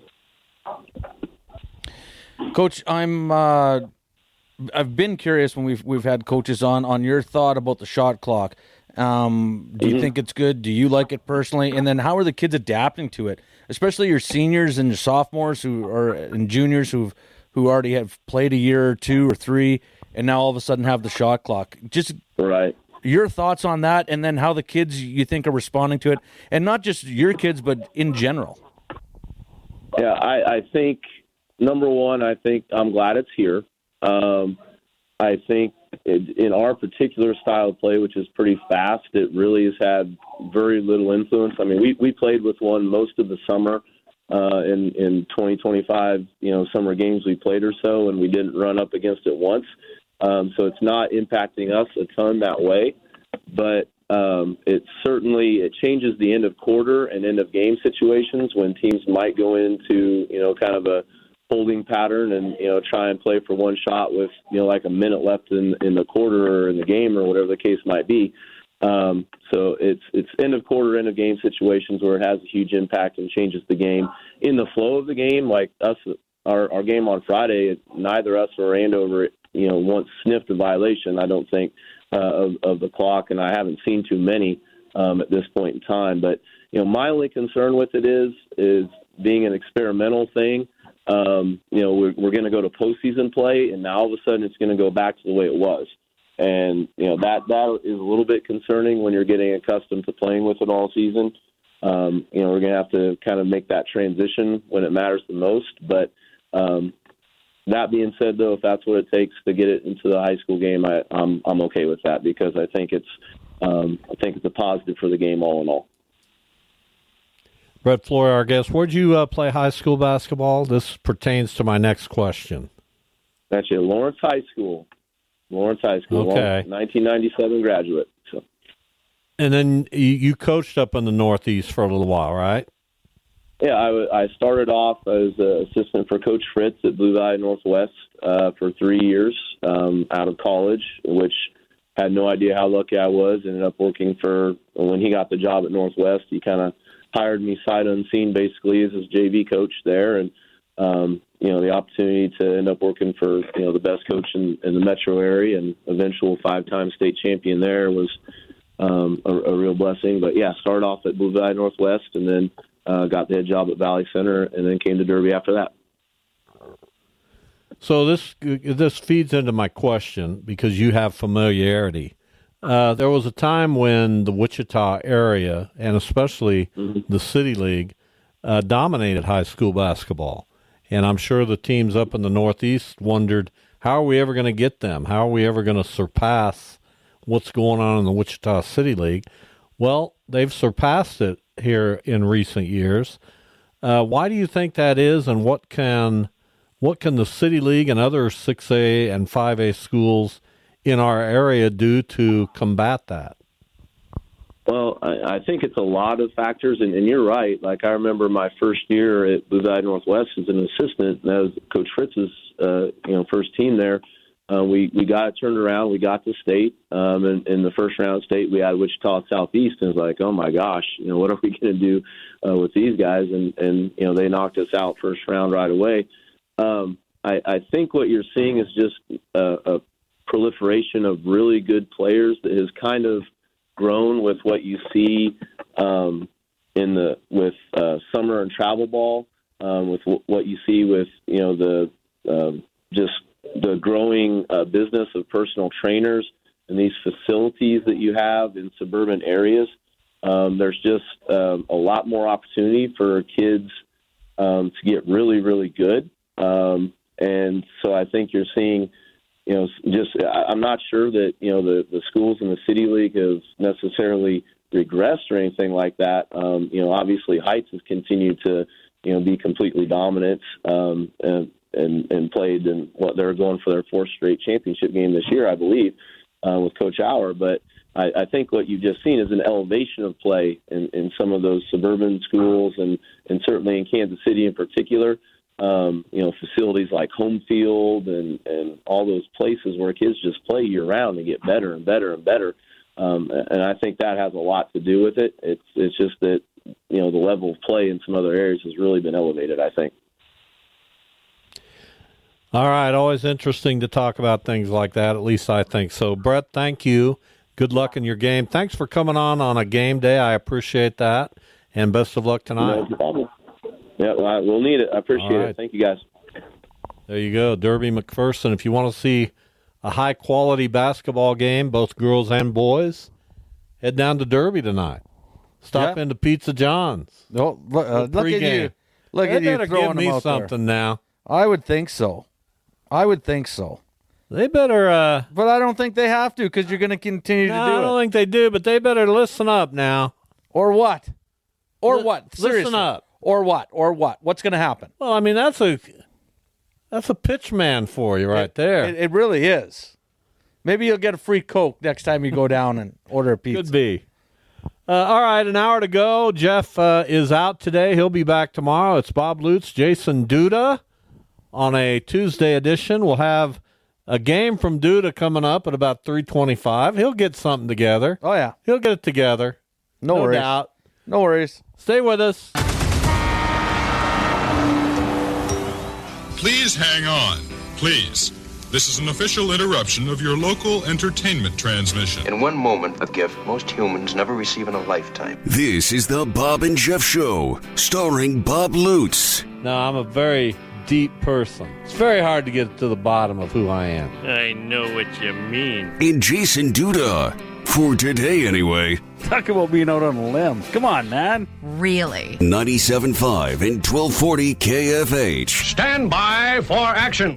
Coach, I've been curious when we've had coaches on your thought about the shot clock. Do you think it's good? Do you like it personally? And then how are the kids adapting to it, especially your seniors and your sophomores and juniors who already have played a year or two or three and now all of a sudden have the shot clock? Just right. Your thoughts on that, and then how the kids you think are responding to it, and not just your kids, but in general. Yeah, I think, number one, I'm glad it's here. I think in our particular style of play, which is pretty fast, it really has had very little influence. I mean, we played with one most of the summer in 2025, summer games we played or so, and we didn't run up against it once. So it's not impacting us a ton that way, but it changes the end of quarter and end of game situations when teams might go into, kind of a holding pattern and, try and play for one shot with, like a minute left in the quarter or in the game or whatever the case might be. So it's end of quarter, end of game situations where it has a huge impact and changes the game. In the flow of the game, like our game on Friday, neither us or Andover, once sniffed a violation, I don't think, of the clock, and I haven't seen too many at this point in time. But, my only concern with it is being an experimental thing. We're going to go to postseason play, and now all of a sudden it's going to go back to the way it was. And, that is a little bit concerning when you're getting accustomed to playing with it all season. We're going to have to kind of make that transition when it matters the most. But that being said, though, if that's what it takes to get it into the high school game, I'm okay with that, because I think it's a positive for the game all in all. Brett Flory, our guest, where'd you play high school basketball? This pertains to my next question. That's it, Lawrence High School. Okay. 1997 graduate. So. And then you coached up in the Northeast for a little while, right? Yeah, I started off as an assistant for Coach Fritz at Blue Valley Northwest for 3 years out of college, which had no idea how lucky I was. Ended up working when he got the job at Northwest, he kind of hired me sight unseen basically as his JV coach there. And, the opportunity to end up working for, the best coach in the metro area and eventual 5-time state champion there was a real blessing. But, yeah, started off at Blue Valley Northwest and then got the head job at Valley Center and then came to Derby after that. So this feeds into my question because you have familiarity. There was a time when the Wichita area, and especially the City League, dominated high school basketball. And I'm sure the teams up in the Northeast wondered, how are we ever going to get them? How are we ever going to surpass what's going on in the Wichita City League? Well, they've surpassed it here in recent years. Why do you think that is, and what can the City League and other 6A and 5A schools in our area do to combat that? Well, I think it's a lot of factors, and you're right. Like, I remember my first year at Blue Valley Northwest as an assistant, and that was Coach Fritz's first team there. We got it turned around. We got to state. In the first round of state, we had Wichita Southeast, and it was like, oh my gosh, what are we going to do with these guys? And they knocked us out first round right away. I think what you're seeing is just a proliferation of really good players that has kind of grown with what you see with summer and travel ball, with what you see with the growing business of personal trainers and these facilities that you have in suburban areas. There's just a lot more opportunity for kids to get really, really good. And so I think you're seeing, I'm not sure that, the schools in the City League have necessarily regressed or anything like that. Obviously Heights has continued to, be completely dominant and played in what they're going for their fourth straight championship game this year, I believe, with Coach Auer. But I think what you've just seen is an elevation of play in some of those suburban schools and certainly in Kansas City in particular. Facilities like Home Field and all those places where kids just play year round and get better and better and better. And I think that has a lot to do with it. It's just that, the level of play in some other areas has really been elevated, I think. All right. Always interesting to talk about things like that. At least I think so. Brett, thank you. Good luck in your game. Thanks for coming on a game day. I appreciate that. And best of luck tonight. No problem. Yeah, well, we'll need it. I appreciate it. Thank you, guys. There you go, Derby McPherson. If you want to see a high-quality basketball game, both girls and boys, head down to Derby tonight. Stop into Pizza John's. No, look at you. Look at you throwing give me them out something there. now. I would think so. They better. But I don't think they have to because you're going to continue to do it. I don't think they do, but they better listen up now. Or what? Or what? Seriously. Listen up. Or what? Or what? What's going to happen? Well, I mean, that's a pitch man for you right there. It really is. Maybe you'll get a free Coke next time you go down and order a pizza. Could be. All right, an hour to go. Jeff is out today. He'll be back tomorrow. It's Bob Lutz, Jason Duda on a Tuesday edition. We'll have a game from Duda coming up at about 3:25. He'll get something together. Oh, yeah. He'll get it together. No worries. doubt. No worries. Stay with us. Please hang on. Please. This is an official interruption of your local entertainment transmission. In one moment, a gift most humans never receive in a lifetime. This is the Bob and Jeff Show, starring Bob Lutz. Now, I'm a very deep person. It's very hard to get to the bottom of who I am. I know what you mean. And Jason Duda. For today, anyway. Talk about being out on a limb. Come on, man. Really? 97.5 and 1240 KFH. Stand by for action.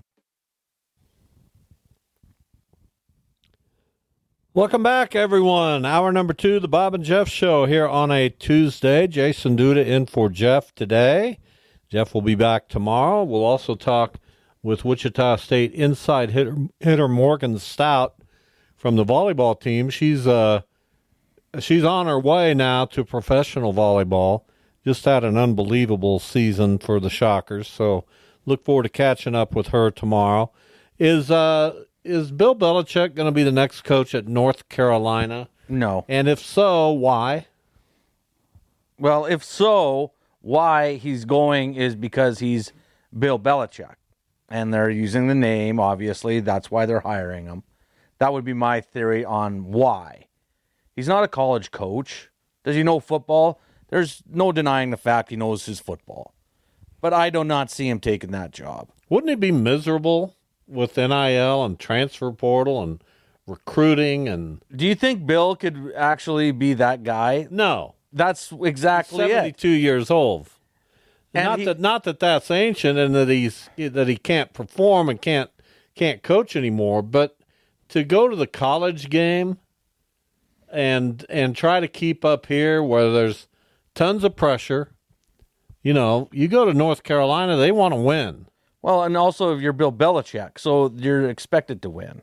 Welcome back, everyone. Hour number 2, the Bob and Jeff Show here on a Tuesday. Jason Duda in for Jeff today. Jeff will be back tomorrow. We'll also talk with Wichita State inside hitter Morgan Stout from the volleyball team. She's on her way now to professional volleyball. Just had an unbelievable season for the Shockers, so look forward to catching up with her tomorrow. Is Bill Belichick going to be the next coach at North Carolina? No. And if so, why? Well, if so, why he's going is because he's Bill Belichick. And they're using the name, obviously. That's why they're hiring him. That would be my theory on why. He's not a college coach. Does he know football? There's no denying the fact he knows his football. But I do not see him taking that job. Wouldn't he be miserable with NIL and transfer portal and recruiting? And do you think Bill could actually be that guy? No. That's exactly He's 72 years old. And not that that's ancient and that he can't perform and can't coach anymore, but to go to the college game and try to keep up here where there's tons of pressure. You know, you go to North Carolina, they want to win. Well, and also you're Bill Belichick, so you're expected to win.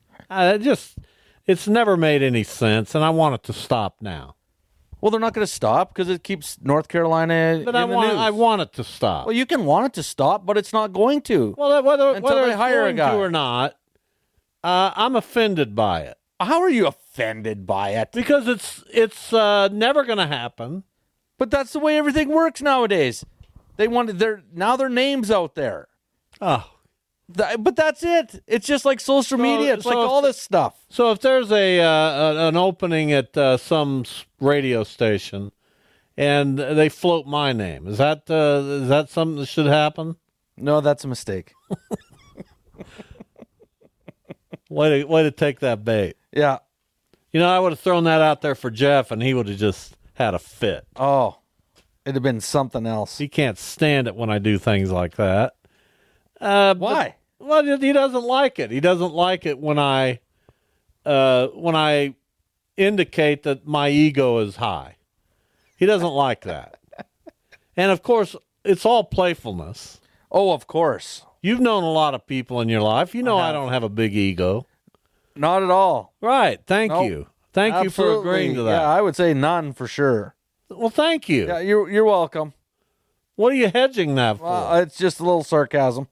It's never made any sense, and I want it to stop now. Well, they're not going to stop because it keeps North Carolina But in the news. I want it to stop. Well, you can want it to stop, but it's not going to. Well, whether they it's hire a going guy to or not, I'm offended by it. How are you offended by it? Because it's never going to happen. But that's the way everything works nowadays. They wanted their names out there. Oh. But that's it. It's just like social media. It's like all this stuff. So if there's an opening at some radio station, and they float my name, is that something that should happen? No, that's a mistake. Way to take that bait. Yeah. You know, I would have thrown that out there for Jeff, and he would have just had a fit. Oh, it'd have been something else. He can't stand it when I do things like that. Why? Well, he doesn't like it. He doesn't like it when I indicate that my ego is high. He doesn't like that. And of course, it's all playfulness. Oh, of course. You've known a lot of people in your life. You know I don't have a big ego. Not at all. Right. Thank you. Thank you for agreeing to that. Yeah, I would say none for sure. Well, thank you. Yeah, you're welcome. What are you hedging that for? Well, it's just a little sarcasm.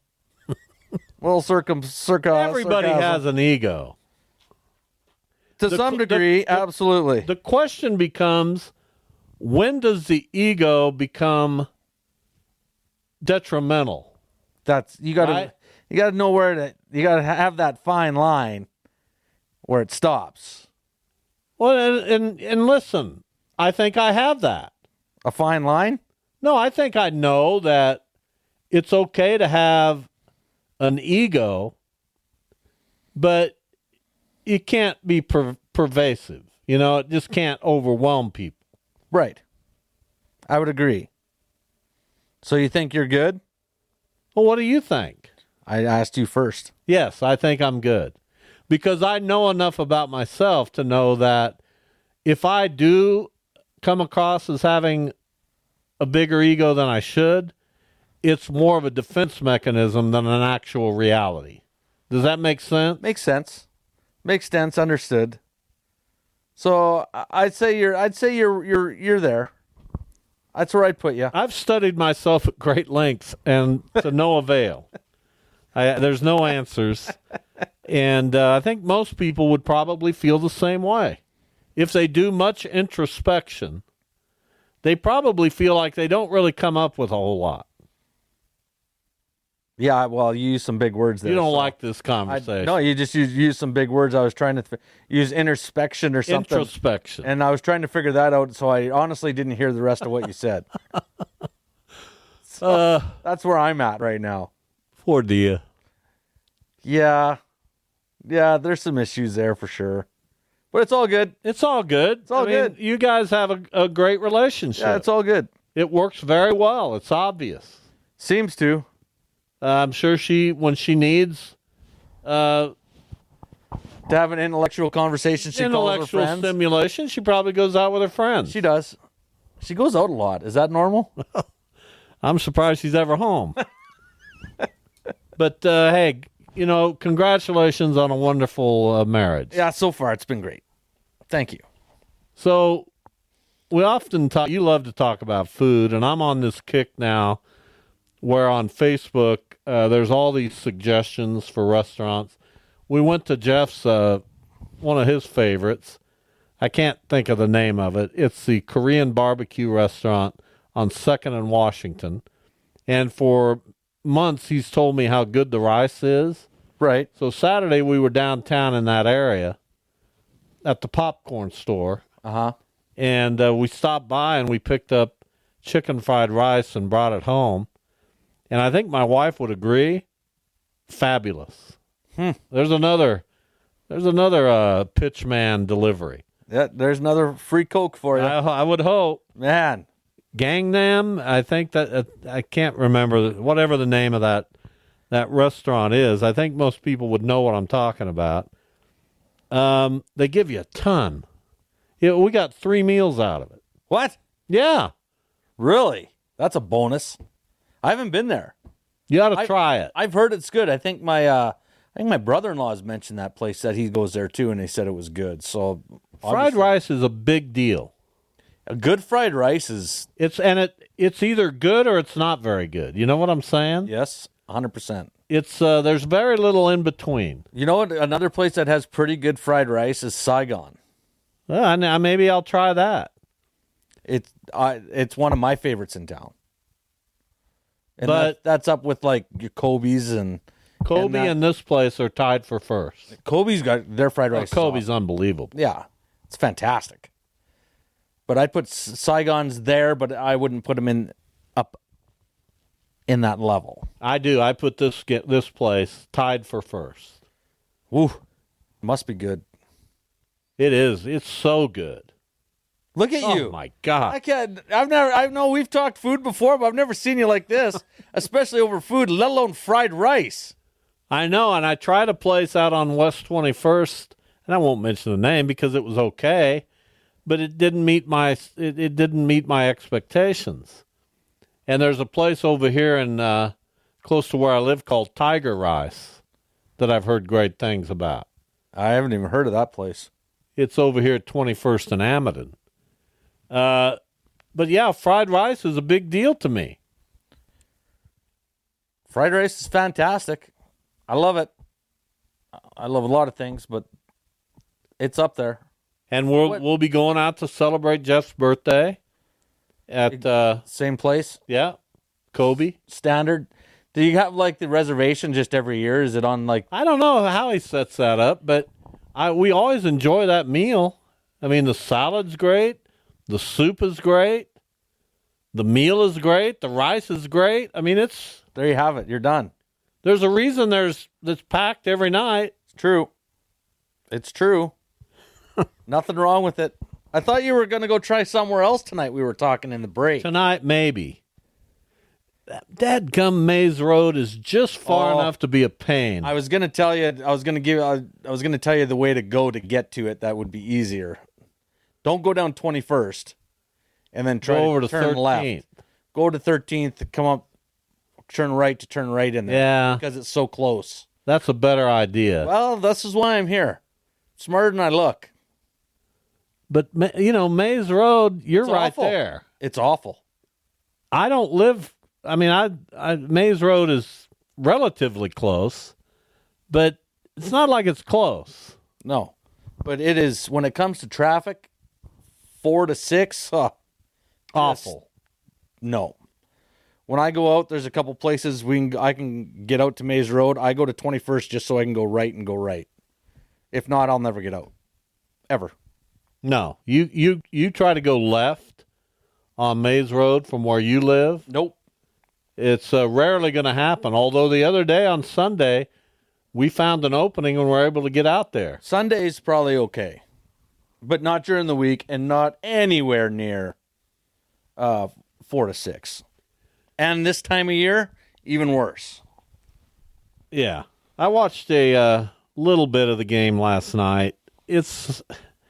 Everybody has an ego. To some degree, absolutely. The question becomes, when does the ego become detrimental? That's you got to know where you got to have that fine line where it stops. Well, and listen, I think I have that. A fine line? No, I think I know that it's okay to have an ego, but it can't be pervasive. You know, it just can't overwhelm people. Right. I would agree. So you think you're good? Well, what do you think? I asked you first. Yes, I think I'm good. Because I know enough about myself to know that if I do come across as having a bigger ego than I should, it's more of a defense mechanism than an actual reality. Does that make sense? Makes sense. Makes sense. Understood. So I'd say you're there. That's where I'd put you. I've studied myself at great lengths and to no avail. There's no answers. And I think most people would probably feel the same way. If they do much introspection, they probably feel like they don't really come up with a whole lot. Yeah, well, you use some big words there. You don't like this conversation. No, you just use some big words. I was trying to use introspection or something. Introspection. And I was trying to figure that out, so I honestly didn't hear the rest of what you said. So that's where I'm at right now. Poor dear. Yeah, there's some issues there for sure. But it's all good. It's all good. It's all good. You guys have a great relationship. Yeah, it's all good. It works very well. It's obvious. Seems to. I'm sure when she needs to have an intellectual conversation, she calls her friends. Stimulation, she probably goes out with her friends. She does. She goes out a lot. Is that normal? I'm surprised she's ever home. But hey, congratulations on a wonderful marriage. Yeah, so far it's been great. Thank you. So we often talk. You love to talk about food, and I'm on this kick now, where on Facebook there's all these suggestions for restaurants. We went to Jeff's, one of his favorites. I can't think of the name of it. It's the Korean barbecue restaurant on 2nd and Washington. And for months, he's told me how good the rice is. Right. So Saturday, we were downtown in that area at the popcorn store. Uh-huh. And we stopped by and we picked up chicken fried rice and brought it home. And I think my wife would agree. fabulous. There's another Pitchman delivery. Yeah, there's another free Coke for you. I would hope. Man. Gangnam, I think that I can't remember whatever the name of that restaurant is. I think most people would know what I'm talking about. They give you a ton. Yeah, we got 3 meals out of it. What? Yeah. Really? That's a bonus. I haven't been there. You ought to try it. I've heard it's good. I think my brother-in-law has mentioned that place, that he goes there too, and they said it was good. So fried rice is a big deal. A good fried rice is it's either good or it's not very good. You know what I'm saying? Yes, 100%. It's there's very little in between. You know what? Another place that has pretty good fried rice is Saigon. Well, maybe I'll try that. It's one of my favorites in town. And but that's up with like your Kobe's and this place are tied for first. Kobe's got their fried rice. Kobe's unbelievable. Yeah, it's fantastic. But I'd put Saigon's there, but I wouldn't put them up in that level. I do. I put this place tied for first. Woo, must be good. It is. It's so good. Look at you! Oh my God! I can't. I know we've talked food before, but I've never seen you like this, especially over food, let alone fried rice. I know, and I tried a place out on West 21st, and I won't mention the name because it was okay, but it didn't meet my expectations. And there's a place over here in close to where I live called Tiger Rice that I've heard great things about. I haven't even heard of that place. It's over here at 21st and Amadon. But yeah, fried rice is a big deal to me. Fried rice is fantastic. I love it. I love a lot of things, but it's up there. And we'll be going out to celebrate Jeff's birthday at same place. Yeah, Kobe Standard. Do you have like the reservation just every year? Is it on like? I don't know how he sets that up, but we always enjoy that meal. I mean, the salad's great, the soup is great, the meal is great, the rice is great. I mean, there you have it. You're done. There's a reason that's packed every night. It's true. It's true. Nothing wrong with it. I thought you were going to go try somewhere else tonight. We were talking in the break. Tonight, maybe. Dadgum Maze Road is just far enough to be a pain. I was going to tell you. I was going to tell you the way to go to get to it. That would be easier. Don't go down 21st, and then try over to to turn 13th. left. Go to 13th. Come up. Turn right to turn right in there. Yeah, because it's so close. That's a better idea. Well, this is why I'm here. Smarter than I look. But, Maze Road, it's right awful. there. It's awful. I don't live... I mean, Maze Road is relatively close, but it's not like it's close. No. But it is, when it comes to traffic, 4 to 6, awful. No. When I go out, there's a couple places I can get out to Maze Road. I go to 21st just so I can go right and go right. If not, I'll never get out. Ever. No. You try to go left on Maze Road from where you live? Nope. It's rarely going to happen. Although the other day on Sunday, we found an opening and were able to get out there. Sunday's probably okay. But not during the week and not anywhere near 4 to 6. And this time of year, even worse. Yeah. I watched a little bit of the game last night. It's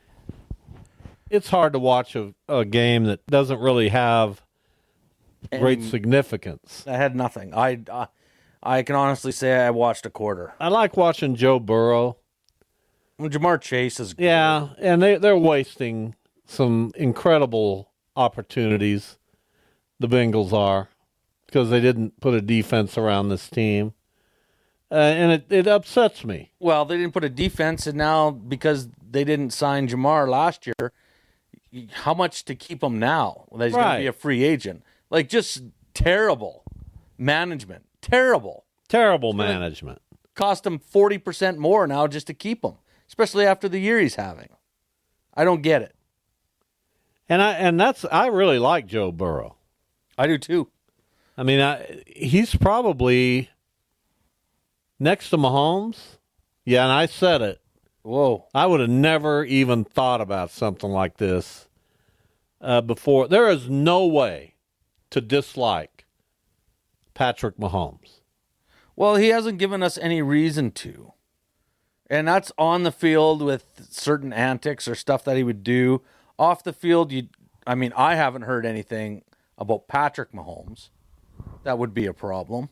hard to watch a game that doesn't really have great significance. I had nothing. I can honestly say I watched a quarter. I like watching Joe Burrow. Well, Jamar Chase is good. Yeah, and they're wasting some incredible opportunities, the Bengals are, because they didn't put a defense around this team. And it upsets me. Well, they didn't put a defense, and now because they didn't sign Jamar last year, how much to keep him now? That he's going to be a free agent. Like, just terrible management. Terrible management. Cost him 40% more now just to keep him, especially after the year he's having. I don't get it. And I really like Joe Burrow. I do too. I mean, he's probably next to Mahomes, yeah, and I said it. Whoa. I would have never even thought about something like this before. There is no way to dislike Patrick Mahomes. Well, he hasn't given us any reason to. And that's on the field with certain antics or stuff that he would do. Off the field, I haven't heard anything about Patrick Mahomes. That would be a problem.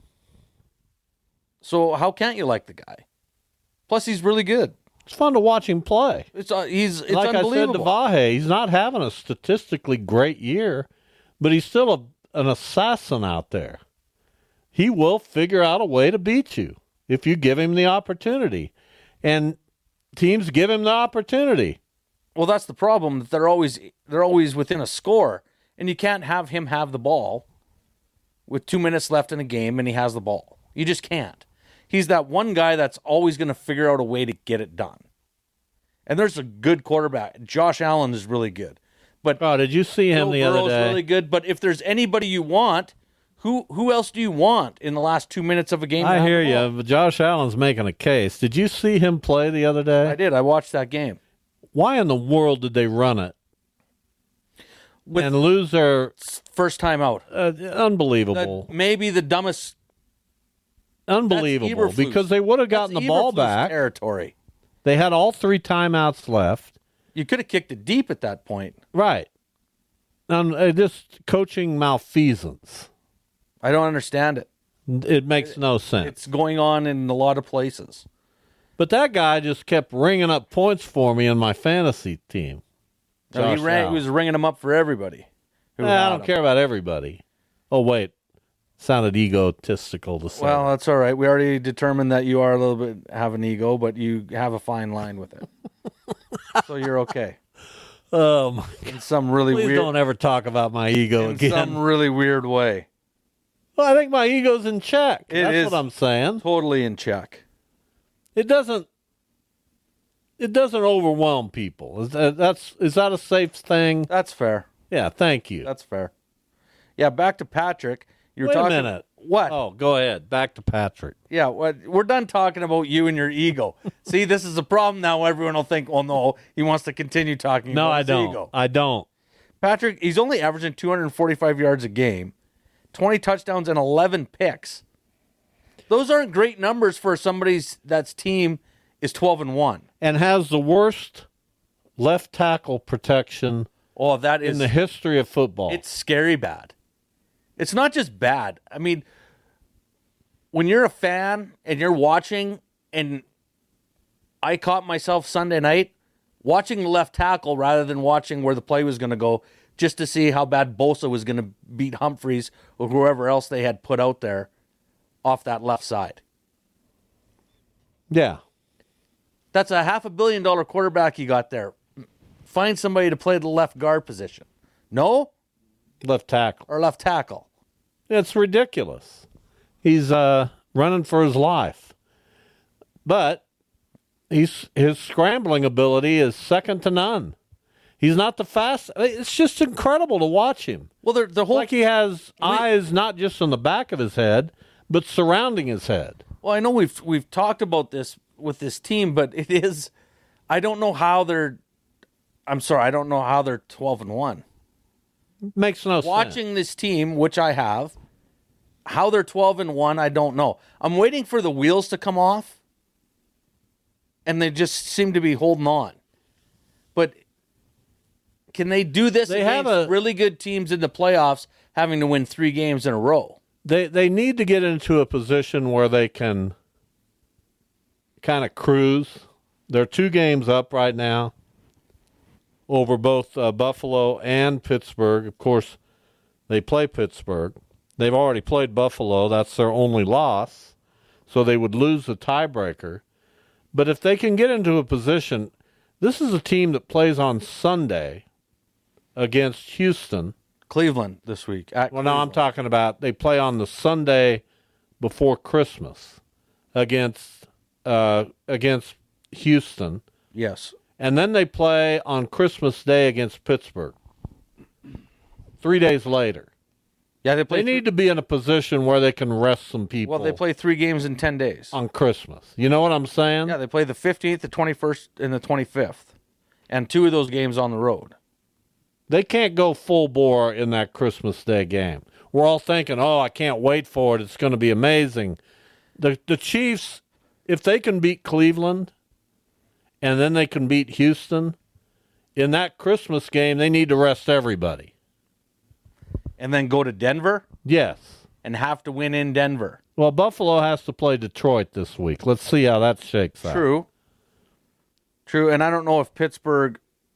So how can't you like the guy? Plus, he's really good. It's fun to watch him play. It's like unbelievable. I said to Vahe, he's not having a statistically great year, but he's still an assassin out there. He will figure out a way to beat you if you give him the opportunity. And teams give him the opportunity. Well, that's the problem, that they're always within a score, and you can't have him have the ball with 2 minutes left in a game and he has the ball. You just can't. He's that one guy that's always going to figure out a way to get it done. And there's a good quarterback. Josh Allen is really good. But did you see him the other day? Really good. But if there's anybody you want, who else do you want in the last 2 minutes of a game? I hear you, but Josh Allen's making a case. Did you see him play the other day? I did. I watched that game. Why in the world did they run it and lose their first time out? Unbelievable. Maybe the dumbest. Unbelievable, because they would have gotten the ball back. Territory. They had all 3 timeouts left. You could have kicked it deep at that point. Right. Just coaching malfeasance. I don't understand it. It makes no sense. It's going on in a lot of places. But that guy just kept ringing up points for me in my fantasy team. No, he was ringing them up for everybody. I don't care about everybody. Oh, wait. Sounded egotistical to say. Well, that's all right. We already determined that you are a little bit have an ego, but you have a fine line with it. So you're okay. Oh, my God. In some really Please weird... don't ever talk about my ego again. In some really weird way. Well, I think my ego's in check. That's what I'm saying. Totally in check. It doesn't overwhelm people. Is that a safe thing? That's fair. Yeah, thank you. That's fair. Yeah, back to Patrick. Wait a minute. What? Oh, go ahead. Back to Patrick. Yeah, we're done talking about you and your ego. See, this is a problem now. Everyone will think, oh, no, he wants to continue talking about his ego. I don't. Patrick, he's only averaging 245 yards a game, 20 touchdowns, and 11 picks. Those aren't great numbers for somebody's that's team is 12-1. And has the worst left tackle protection in the history of football. It's scary bad. It's not just bad. I mean, when you're a fan and you're watching, and I caught myself Sunday night watching the left tackle rather than watching where the play was going to go, just to see how bad Bosa was going to beat Humphreys or whoever else they had put out there off that left side. Yeah. That's a $500 million quarterback you got there. Find somebody to play the left guard position. No? Left tackle. Or left tackle. It's ridiculous. He's running for his life. But his scrambling ability is second to none. He's not the fast. It's just incredible to watch him. Well, the whole he has eyes not just on the back of his head, but surrounding his head. Well, I know we've talked about this with this team, but it is. I don't know how they're. I'm sorry, I don't know how they're 12-1. Makes no sense. Watching this team, which I have, how they're 12-1, I don't know. I'm waiting for the wheels to come off, and they just seem to be holding on. But can they do this against really good teams in the playoffs, having to win 3 games in a row? They need to get into a position where they can kind of cruise. They're 2 games up right now over both Buffalo and Pittsburgh. Of course, they play Pittsburgh. They've already played Buffalo. That's their only loss, so they would lose the tiebreaker. But if they can get into a position, this is a team that plays on Sunday against Houston. Cleveland this week. Well, no, I'm talking about they play on the Sunday before Christmas against Houston. Yes. And then they play on Christmas Day against Pittsburgh. 3 days later. Yeah, They need to be in a position where they can rest some people. Well, they play 3 games in 10 days. On Christmas. You know what I'm saying? Yeah, they play the 15th, the 21st, and the 25th. And 2 of those games on the road. They can't go full bore in that Christmas Day game. We're all thinking, oh, I can't wait for it. It's going to be amazing. The Chiefs, if they can beat Cleveland and then they can beat Houston, in that Christmas game, they need to rest everybody. And then go to Denver? Yes. And have to win in Denver. Well, Buffalo has to play Detroit this week. Let's see how that shakes out. True, and I don't know if Pittsburgh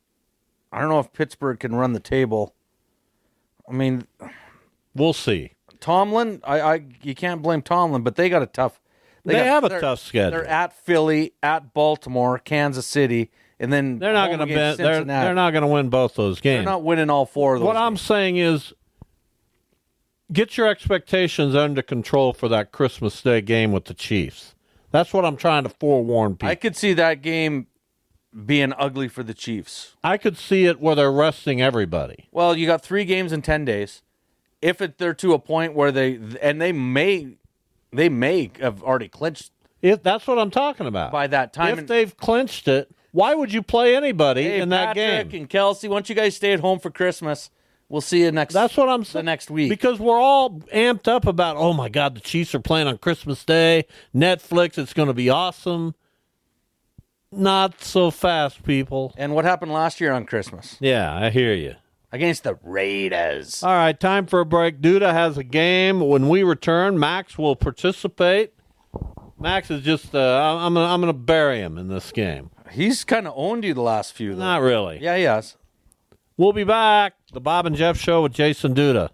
can run the table. I mean, we'll see. Tomlin, you can't blame Tomlin, but they got a tough. They have a tough schedule. They're at Philly, at Baltimore, Kansas City, and then they're not going to they're not going to win both those games. They're not winning all 4 of those. What I'm saying is, get your expectations under control for that Christmas Day game with the Chiefs. That's what I'm trying to forewarn people. I could see that game being ugly for the Chiefs. I could see it where they're resting everybody. Well, you got 3 games in 10 days. If they're to a point where they may have already clinched. That's what I'm talking about. By that time, if they've clinched it, why would you play anybody in that game? Patrick and Kelsey, once you guys stay at home for Christmas, we'll see you next. That's what I'm saying. The next week, because we're all amped up about. Oh my God, the Chiefs are playing on Christmas Day. Netflix, it's going to be awesome. Not so fast, people. And what happened last year on Christmas? Yeah, I hear you. Against the Raiders. All right, time for a break. Duda has a game. When we return, Max will participate. Max is just, I'm going to bury him in this game. He's kind of owned you the last few. Though. Not really. Yeah, he has. We'll be back. The Bob and Jeff Show with Jason Duda.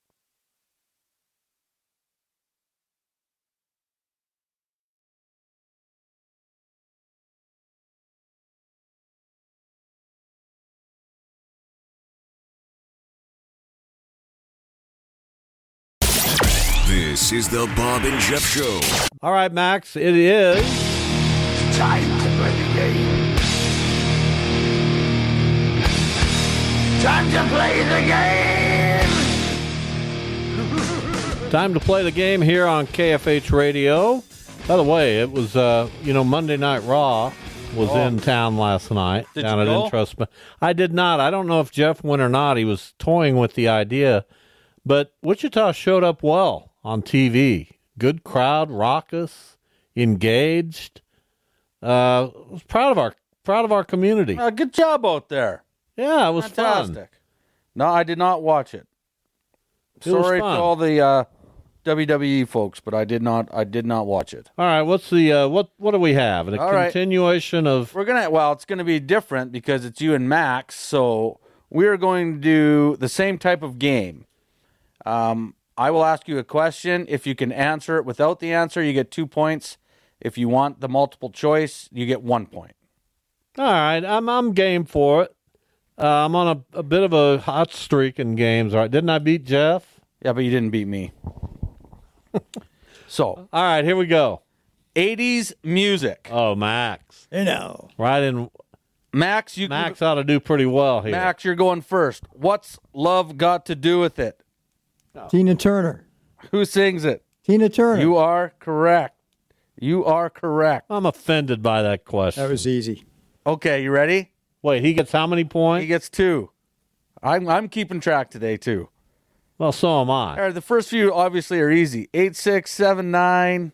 This is the Bob and Jeff Show. All right, Max, it is time to play the game. Time to play the game. Time to play the game here on KFH Radio. By the way, it was, Monday Night Raw was in town last night down at Intrust. I did not. I don't know if Jeff went or not. He was toying with the idea. But Wichita showed up well on TV. Good crowd, raucous, engaged. Was proud of our community. Good job out there. Yeah, it was fantastic. Fun. No, I did not watch it. Sorry to all the WWE folks, but I did not watch it. All right, what's the what do we have? Continuation of it's gonna be different because it's you and Max. So we're going to do the same type of game. I will ask you a question. If you can answer it without the answer, you get 2 points. If you want the multiple choice, you get 1 point. All right, I'm game for it. I'm on a bit of a hot streak in games. All right, didn't I beat Jeff? Yeah, but you didn't beat me. So, all right, here we go. 80s music. Oh, Max. Right in. Max, Max ought to do pretty well here. Max, you're going first. What's love got to do with it? Tina Turner. Who sings it? Tina Turner. You are correct. I'm offended by that question. That was easy. Okay, you ready? Wait, he gets how many points? He gets 2. I'm keeping track today, too. Well, so am I. All right, the first few obviously are easy. 8679.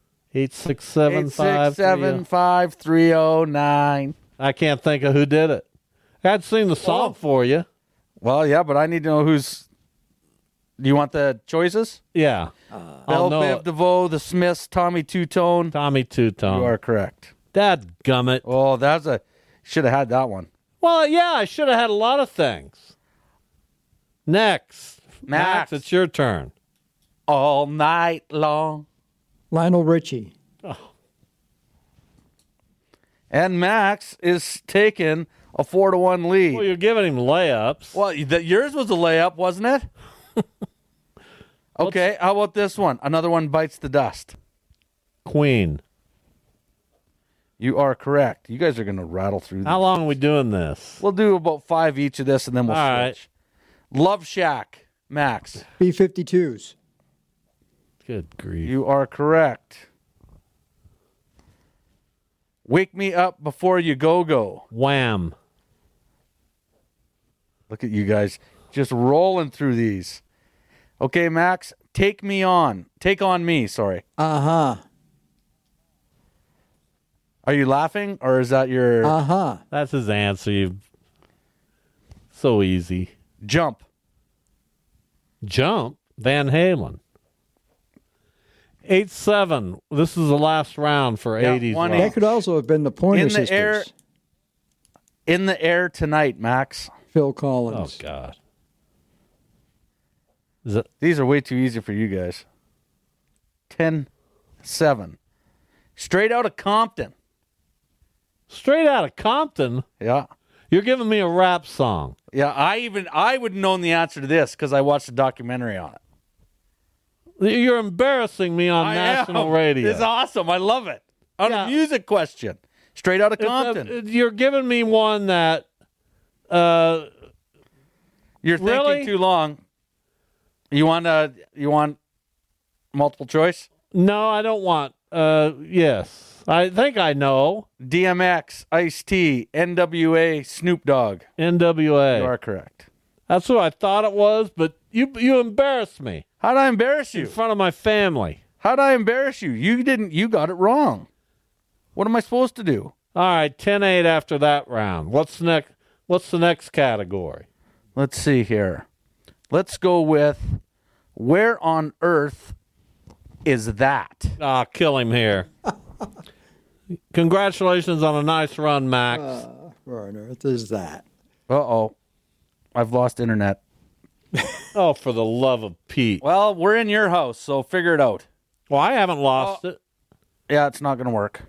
8675 309. I can't think of who did it. I'd sing the song for you. Well, yeah, but I need to know who's. Do you want the choices? Yeah. Belle Biv DeVoe, The Smiths, Tommy Two-Tone. Tommy Two-Tone. You are correct. Dadgummit. Oh, should have had that one. Well, yeah, I should have had a lot of things. Next. Max, it's your turn. All night long. Lionel Richie. Oh. And Max is taking a 4-1 lead. Well, you're giving him layups. Well, yours was a layup, wasn't it? Okay, how about this one? Another one bites the dust. Queen. You are correct. You guys are going to rattle through this. How long are we doing this? We'll do about 5 each of this, and then we'll switch. Right. Love Shack. Max. B-52s. Good grief. You are correct. Wake me up before you go. Wham. Look at you guys just rolling through these. Okay, Max, take on me, sorry. Uh-huh. Are you laughing or is that your Uh-huh. That's his answer. So easy. Jump? Van Halen. 8-7. This is the last round for Yeah, 80s. one rock. That could also have been the Pointer In the Sisters. air. In the air tonight, Max. Phil Oh, Collins. God. These are way too easy for you guys. 10-7. Straight out of Compton. Straight out of Compton? Yeah. You're giving me a rap song. Yeah, I would have known the answer to this because I watched a documentary on it. You're embarrassing me on national radio. It's awesome. I love it. On a music question. Straight out of Compton. You're giving me one that... You're thinking too long. You want multiple choice? No, I don't want... yes. I think I know. DMX, Ice-T, NWA, Snoop Dogg. NWA. You are correct. That's what I thought it was, but you embarrassed me. How'd I embarrass you? In front of my family. How'd I embarrass you? You got it wrong. What am I supposed to do? All right, 10-8 after that round. What's the next category? Let's see here. Let's go with where on earth is that? Ah, kill him here. Congratulations on a nice run, Max. Where on earth is that? Uh-oh. I've lost internet. Oh, for the love of Pete. Well, we're in your house, so figure it out. Well, I haven't lost it. Yeah, it's not going to work.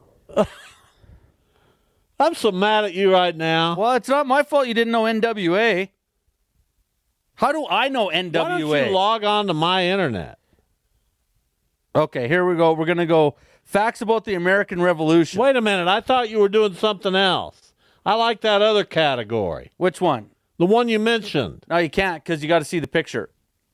I'm so mad at you right now. Well, it's not my fault you didn't know NWA. How do I know NWA? Why don't you log on to my internet? Okay, here we go. We're going to go facts about the American Revolution. Wait a minute. I thought you were doing something else. I like that other category. Which one? The one you mentioned. No, you can't because you got to see the picture.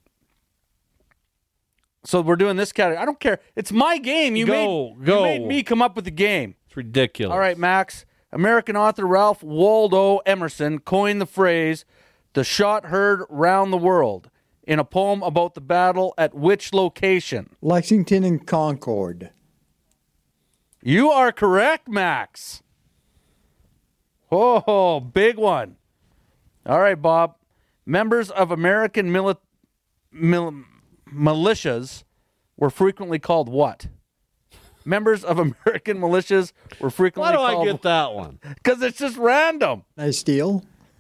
So we're doing this category. I don't care. It's my game. You made me come up with the game. It's ridiculous. All right, Max. American author Ralph Waldo Emerson coined the phrase, "the shot heard round the world," in a poem about the battle at which location? Lexington and Concord. You are correct, Max. Oh, big one. All right, Bob. Members of American militias were frequently called what? Members of American militias were frequently called... Why do I get that one? Because it's just random. I steal?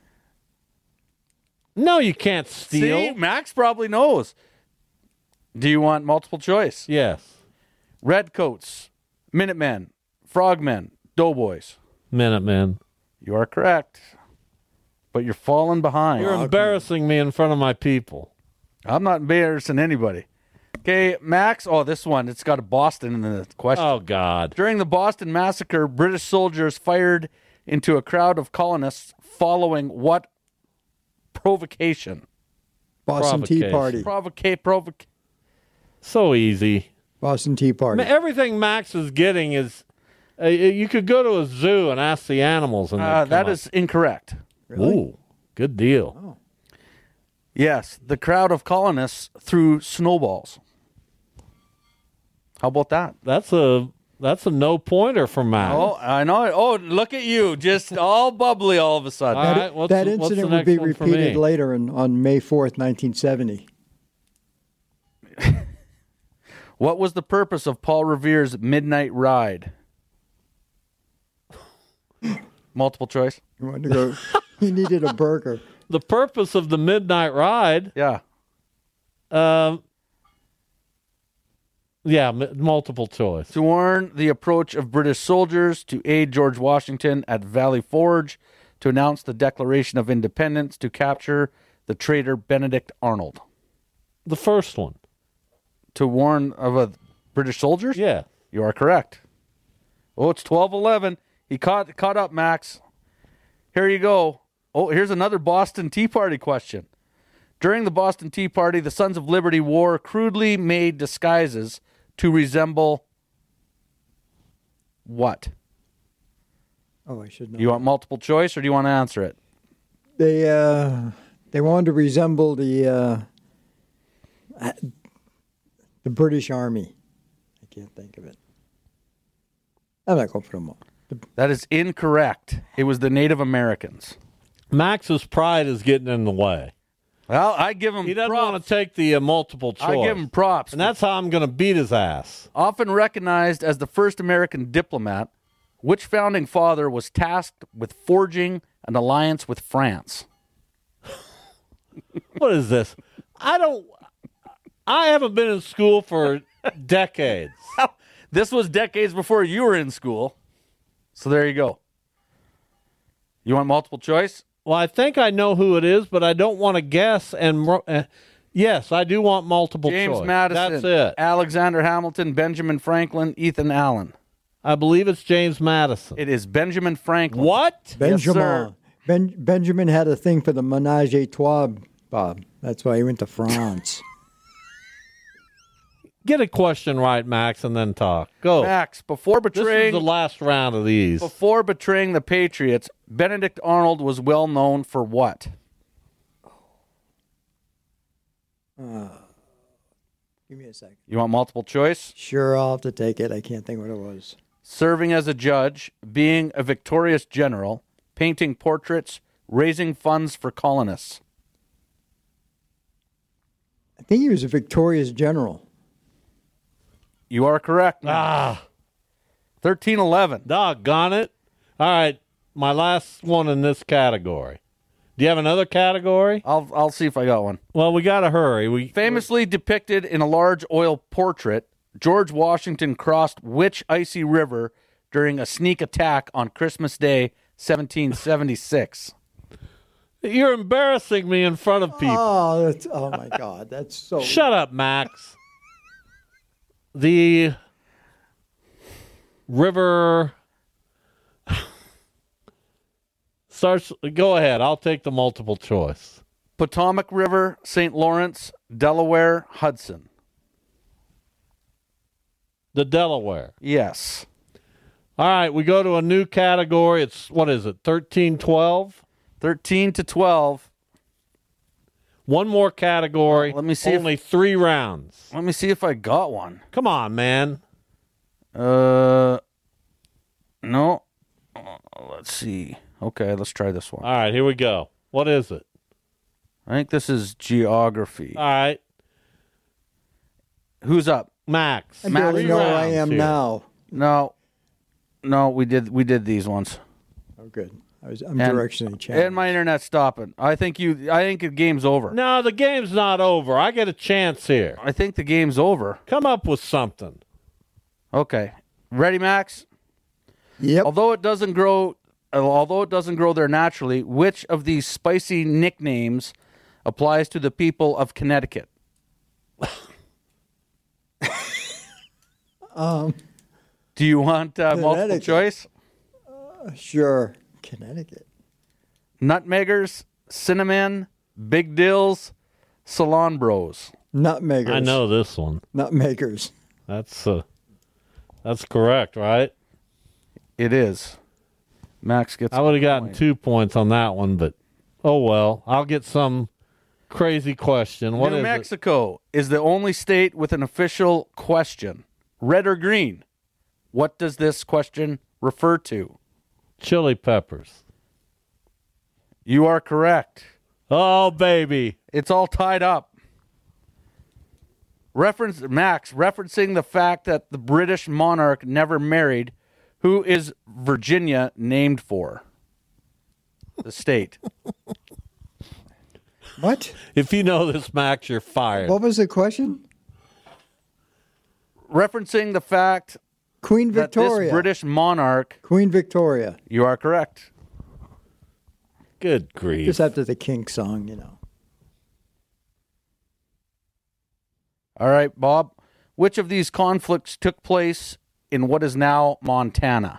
No, you can't steal. See, Max probably knows. Do you want multiple choice? Yes. Redcoats, Minutemen, Frogmen, Doughboys. Minutemen. You are correct. But you're falling behind. You're embarrassing me in front of my people. I'm not embarrassing anybody. Okay, Max. Oh, this one. It's got a Boston in the question. Oh, God. During the Boston Massacre, British soldiers fired into a crowd of colonists following what provocation? Boston Tea Party. So easy. Boston Tea Party. Everything Max is getting is... you could go to a zoo and ask the animals. And that is incorrect. Really? Ooh, good deal. Oh. Yes, the crowd of colonists threw snowballs. How about that? That's a no-pointer for Max. Oh, I know. Oh, look at you, just all bubbly all of a sudden. All right, that incident would be repeated later on May 4th, 1970. What was the purpose of Paul Revere's Midnight Ride? Multiple choice. You wanted to go. He needed a burger. The purpose of the Midnight Ride. Yeah. Multiple choice. To warn the approach of British soldiers, to aid George Washington at Valley Forge, to announce the Declaration of Independence, to capture the traitor Benedict Arnold. The first one. To warn of a British soldiers? Yeah. You are correct. Oh, it's 12-11. He caught up, Max. Here you go. Oh, here's another Boston Tea Party question. During the Boston Tea Party, the Sons of Liberty wore crudely made disguises to resemble what? Oh, I should know. You want multiple choice, or do you want to answer it? They wanted to resemble the British Army. I can't think of it. I'm not going to put them all. That is incorrect. It was the Native Americans. Max's pride is getting in the way. Well, I give him He doesn't props. want to take the multiple choice. I give him props. And that's how I'm going to beat his ass. Often recognized as the first American diplomat, which founding father was tasked with forging an alliance with France? What is this? I haven't been in school for decades. This was decades before you were in school. So there you go. You want multiple choice? Well, I think I know who it is, but I don't want to guess. And yes, I do want multiple James choice. Madison. That's it. Alexander Hamilton, Benjamin Franklin, Ethan Allen. I believe it's James Madison. It is Benjamin Franklin. What? Benjamin. Benjamin had a thing for the Menage a Trois, Bob. That's why he went to France. Get a question right, Max, and then talk. Go. Max, before This betraying is the last round of these. Before betraying the Patriots, Benedict Arnold was well known for what? Give me a second. You want multiple choice? Sure, I'll have to take it. I can't think what it was. Serving as a judge, being a victorious general, painting portraits, raising funds for colonists. I think he was a victorious general. You are correct. 1311. Doggone it. All right, my last one in this category. Do you have another category? I'll see if I got one. Well, we got to hurry. Famously depicted in a large oil portrait, George Washington crossed which icy river during a sneak attack on Christmas Day, 1776? You're embarrassing me in front of people. Oh my God, that's so. Shut up, Max. The river starts. Go ahead. I'll take the multiple choice. Potomac River, St. Lawrence, Delaware, Hudson. The Delaware. Yes. All right, we go to a new category. It's, what is it, 13-12? 13 to 12. One more category. Let me see. Only 3 rounds. Let me see if I got one. Come on, man. No. Let's see. Okay, let's try this one. All right, here we go. What is it? I think this is geography. All right. Who's up? Max. I barely know where I am here. now. No, we did these ones. Oh, good. I'm directionally challenged. And my internet's stopping. I think the game's over. No, the game's not over. I get a chance here. I think the game's over. Come up with something. Okay. Ready, Max? Yep. Although it doesn't grow there naturally, which of these spicy nicknames applies to the people of Connecticut? Do you want multiple choice? Sure. Connecticut. Nutmeggers, cinnamon, big dills, salon bros. Nutmeggers. I know this one. Nutmeggers. That's correct, right? It is. Max gets. I would have gotten 2 points on that one, but oh well. I'll get some crazy question. What New is Mexico is the only state with an official question. Red or green? What does this question refer to? Chili peppers. You are correct. Oh, baby. It's all tied up. Referencing the fact that the British monarch never married, who is Virginia named for? The state. What? If you know this, Max, you're fired. What was the question? Referencing the fact Queen that Victoria. this British monarch. Queen Victoria. You are correct. Good grief. Just after the Kink song, you know. All right, Bob. Which of these conflicts took place in what is now Montana?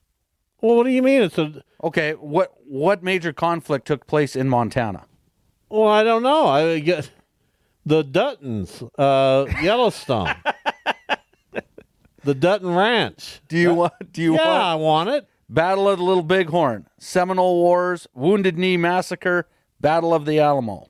Well, what do you mean? It's a Okay, what major conflict took place in Montana? Well, I don't know. I get the Duttons, Yellowstone, the Dutton Ranch. Do you want? I want it. Battle of the Little Bighorn, Seminole Wars, Wounded Knee Massacre, Battle of the Alamo.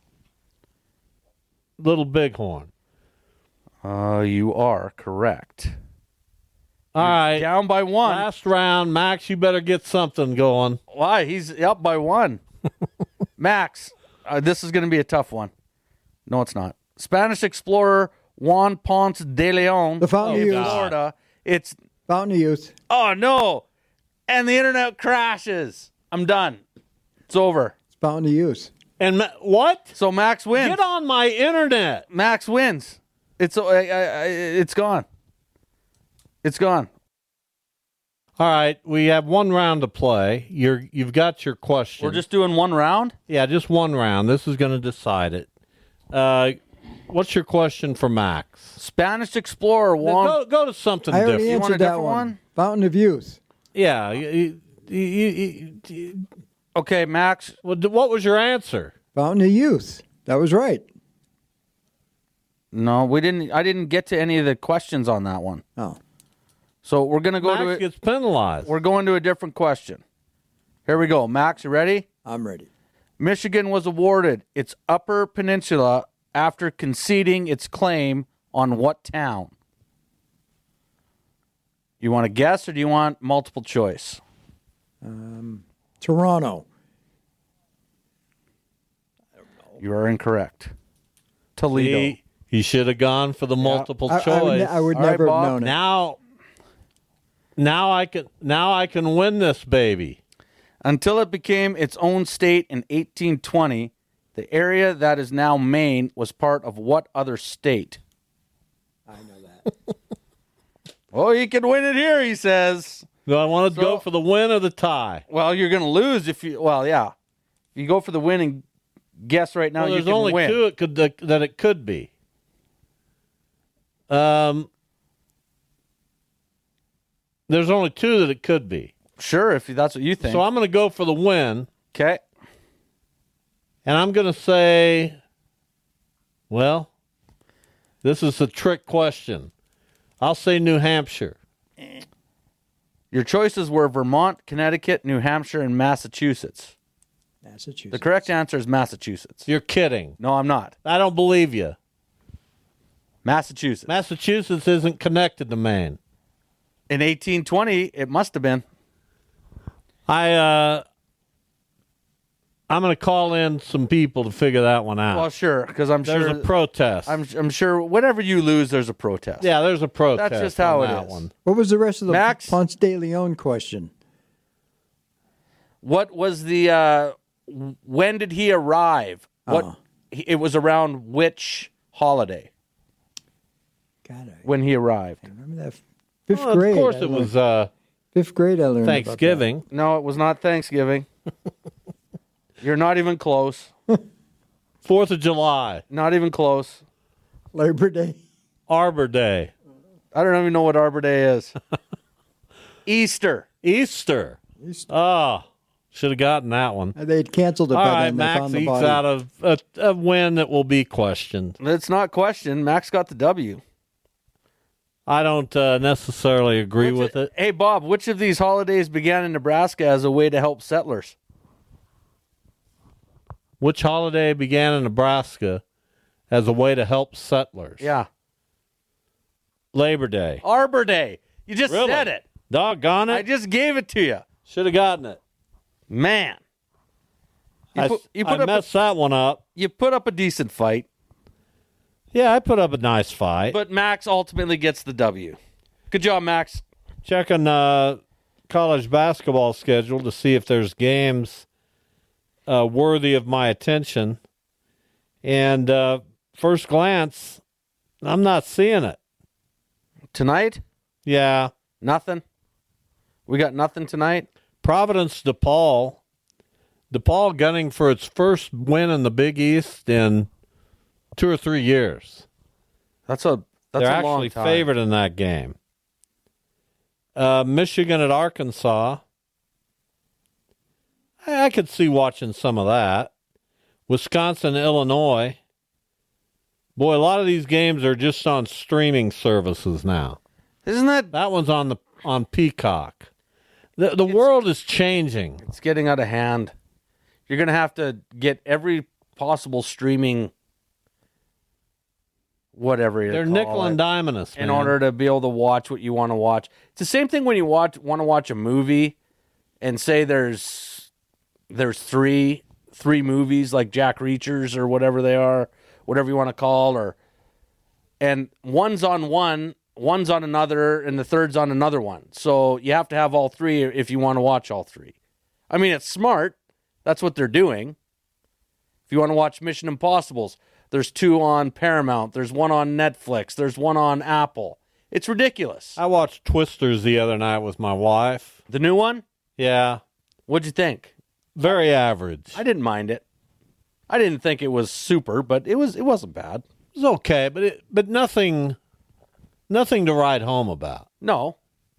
Little Bighorn. You are correct. All right. Down by one. Last round. Max, you better get something going. Why? He's up by one. Max, this is going to be a tough one. No, it's not. Spanish explorer Juan Ponce de Leon The Fountain of Youth. Florida. It's Fountain of Youth. Oh, no. And the internet crashes. I'm done. It's over. It's Fountain of Youth. And what? So Max wins. Get on my internet. Max wins. It's gone. It's gone. All right, we have one round to play. You've got your question. We're just doing one round? Yeah, just one round. This is going to decide it. What's your question for Max? Spanish explorer Juan. Now go to something I already different. You want a answered that different one? Fountain of Youth. Yeah. Okay, Max. What was your answer? Fountain of Youth. That was right. No, we didn't. I didn't get to any of the questions on that one. Oh. So we're going to go Max to it. gets penalized. We're going to a different question. Here we go. Max, you ready? I'm ready. Michigan was awarded its Upper Peninsula after conceding its claim on what town? You want to guess or do you want multiple choice? Toronto. You are incorrect. Toledo. He should have gone for the multiple choice. I would All right, never Bob. have known it. Now I can win this baby. Until it became its own state in 1820, the area that is now Maine was part of what other state? I know that. Oh, you can win it here, he says. Do I want to go for the win or the tie? Well, you're going to lose if you. Well, yeah. If you go for the win and guess right now, Well, you there's can only win. two that it could be. There's only two that it could be. Sure, if that's what you think. So I'm going to go for the win. Okay. And I'm going to say, well, this is a trick question. I'll say New Hampshire. Your choices were Vermont, Connecticut, New Hampshire, and Massachusetts. Massachusetts. The correct answer is Massachusetts. You're kidding. No, I'm not. I don't believe you. Massachusetts. Massachusetts isn't connected to Maine. In 1820, it must have been. I'm going to call in some people to figure that one out. Well, sure, because I'm sure there's a protest. I'm sure whenever you lose, there's a protest. Yeah, there's a protest. That's just how on it that is. one. What was the rest of the Max? Ponce de Leon question? What was the? When did he arrive? What? It was around which holiday? God, When he arrived? I remember that fifth Well, grade. of course, I it learned- was fifth grade. I learned Thanksgiving. No, it was not Thanksgiving. You're not even close. 4th of July. Not even close. about that. Labor Day. Arbor Day. I don't even know what Arbor Day is. Easter. Easter. Oh, should have gotten that one. They'd canceled it All by right, then. They Max found the eats body. out of a win that will be questioned. It's not questioned. Max got the W. I don't necessarily agree with it. Hey, Bob, which of these holidays began in Nebraska as a way to help settlers? Which holiday began in Nebraska as a way to help settlers? Yeah. Labor Day. Arbor Day. You just Really? said it. Doggone I it. just gave it to you. Should have gotten it. Man. I messed that one up. You put up a decent fight, Yeah, I put up a nice fight. but Max ultimately gets the W. Good job, Max. Checking college basketball schedule to see if there's games worthy of my attention. And first glance, I'm not seeing it. Tonight? Yeah. Nothing? We got nothing tonight? Providence DePaul. DePaul gunning for its first win in the Big East in 2 or 3 years. That's a They're long actually time. favored in that game. Michigan at Arkansas. I could see watching some of that. Wisconsin, Illinois. Boy, a lot of these games are just on streaming services now. Isn't that one's on Peacock. The world is changing. It's getting out of hand. You're going to have to get every possible streaming whatever they're nickel and diming us, in order to be able to watch what you want to watch. It's the same thing when you want to watch a movie and say there's three movies like Jack Reachers or whatever they are, whatever you want to call, and one's on one, one's on another, and the third's on another one. So you have to have all three if you want to watch all three. I mean, it's smart. That's what they're doing. If you want to watch Mission Impossibles, there's 2 on Paramount. There's 1 on Netflix. There's 1 on Apple. It's ridiculous. I watched Twisters the other night with my wife. The new one? Yeah. What'd you think? Very average. I didn't mind it. I didn't think it was super, but it wasn't bad. It was okay, but nothing to write home about. No.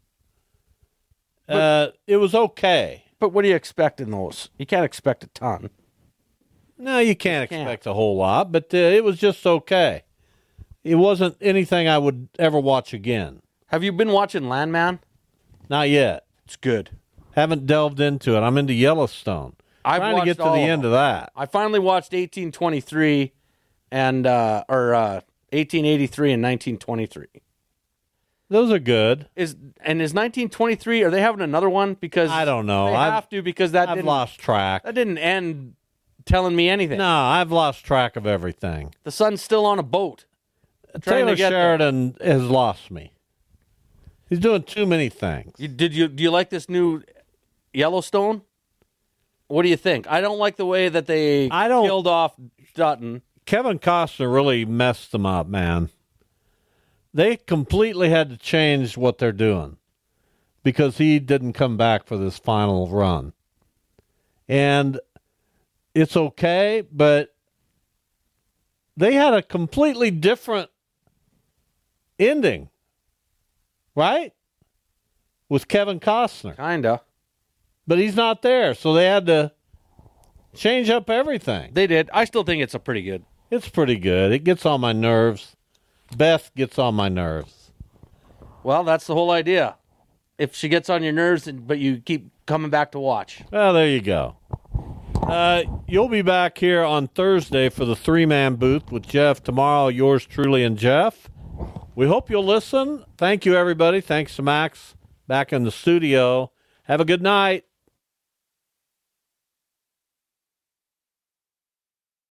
It was okay. But what do you expect in those? You can't expect a ton. No, you can't expect a whole lot, but it was just okay. It wasn't anything I would ever watch again. Have you been watching Landman? Not yet. It's good. Haven't delved into it. I'm into Yellowstone. Trying to get to the end of that. I finally watched 1823 and 1883 and 1923. Those are good. Is 1923? Are they having another one? Because I don't know. They have to because I've lost track. That didn't end telling me anything. No, I've lost track of everything. The son's still on a boat. Taylor Sheridan has lost me. He's doing too many things. Do you like this new Yellowstone? What do you think? I don't like the way that they killed off Dutton. Kevin Costner really messed them up, man. They completely had to change what they're doing because he didn't come back for this final run. And it's okay, but they had a completely different ending, right? With Kevin Costner. Kinda. But he's not there, so they had to change up everything. They did. I still think it's pretty good. It's pretty good. It gets on my nerves. Beth gets on my nerves. Well, that's the whole idea. If she gets on your nerves, but you keep coming back to watch. Well, there you go. You'll be back here on Thursday for the 3-man booth with Jeff. Tomorrow, yours truly and Jeff. We hope you'll listen. Thank you, everybody. Thanks to Max back in the studio. Have a good night.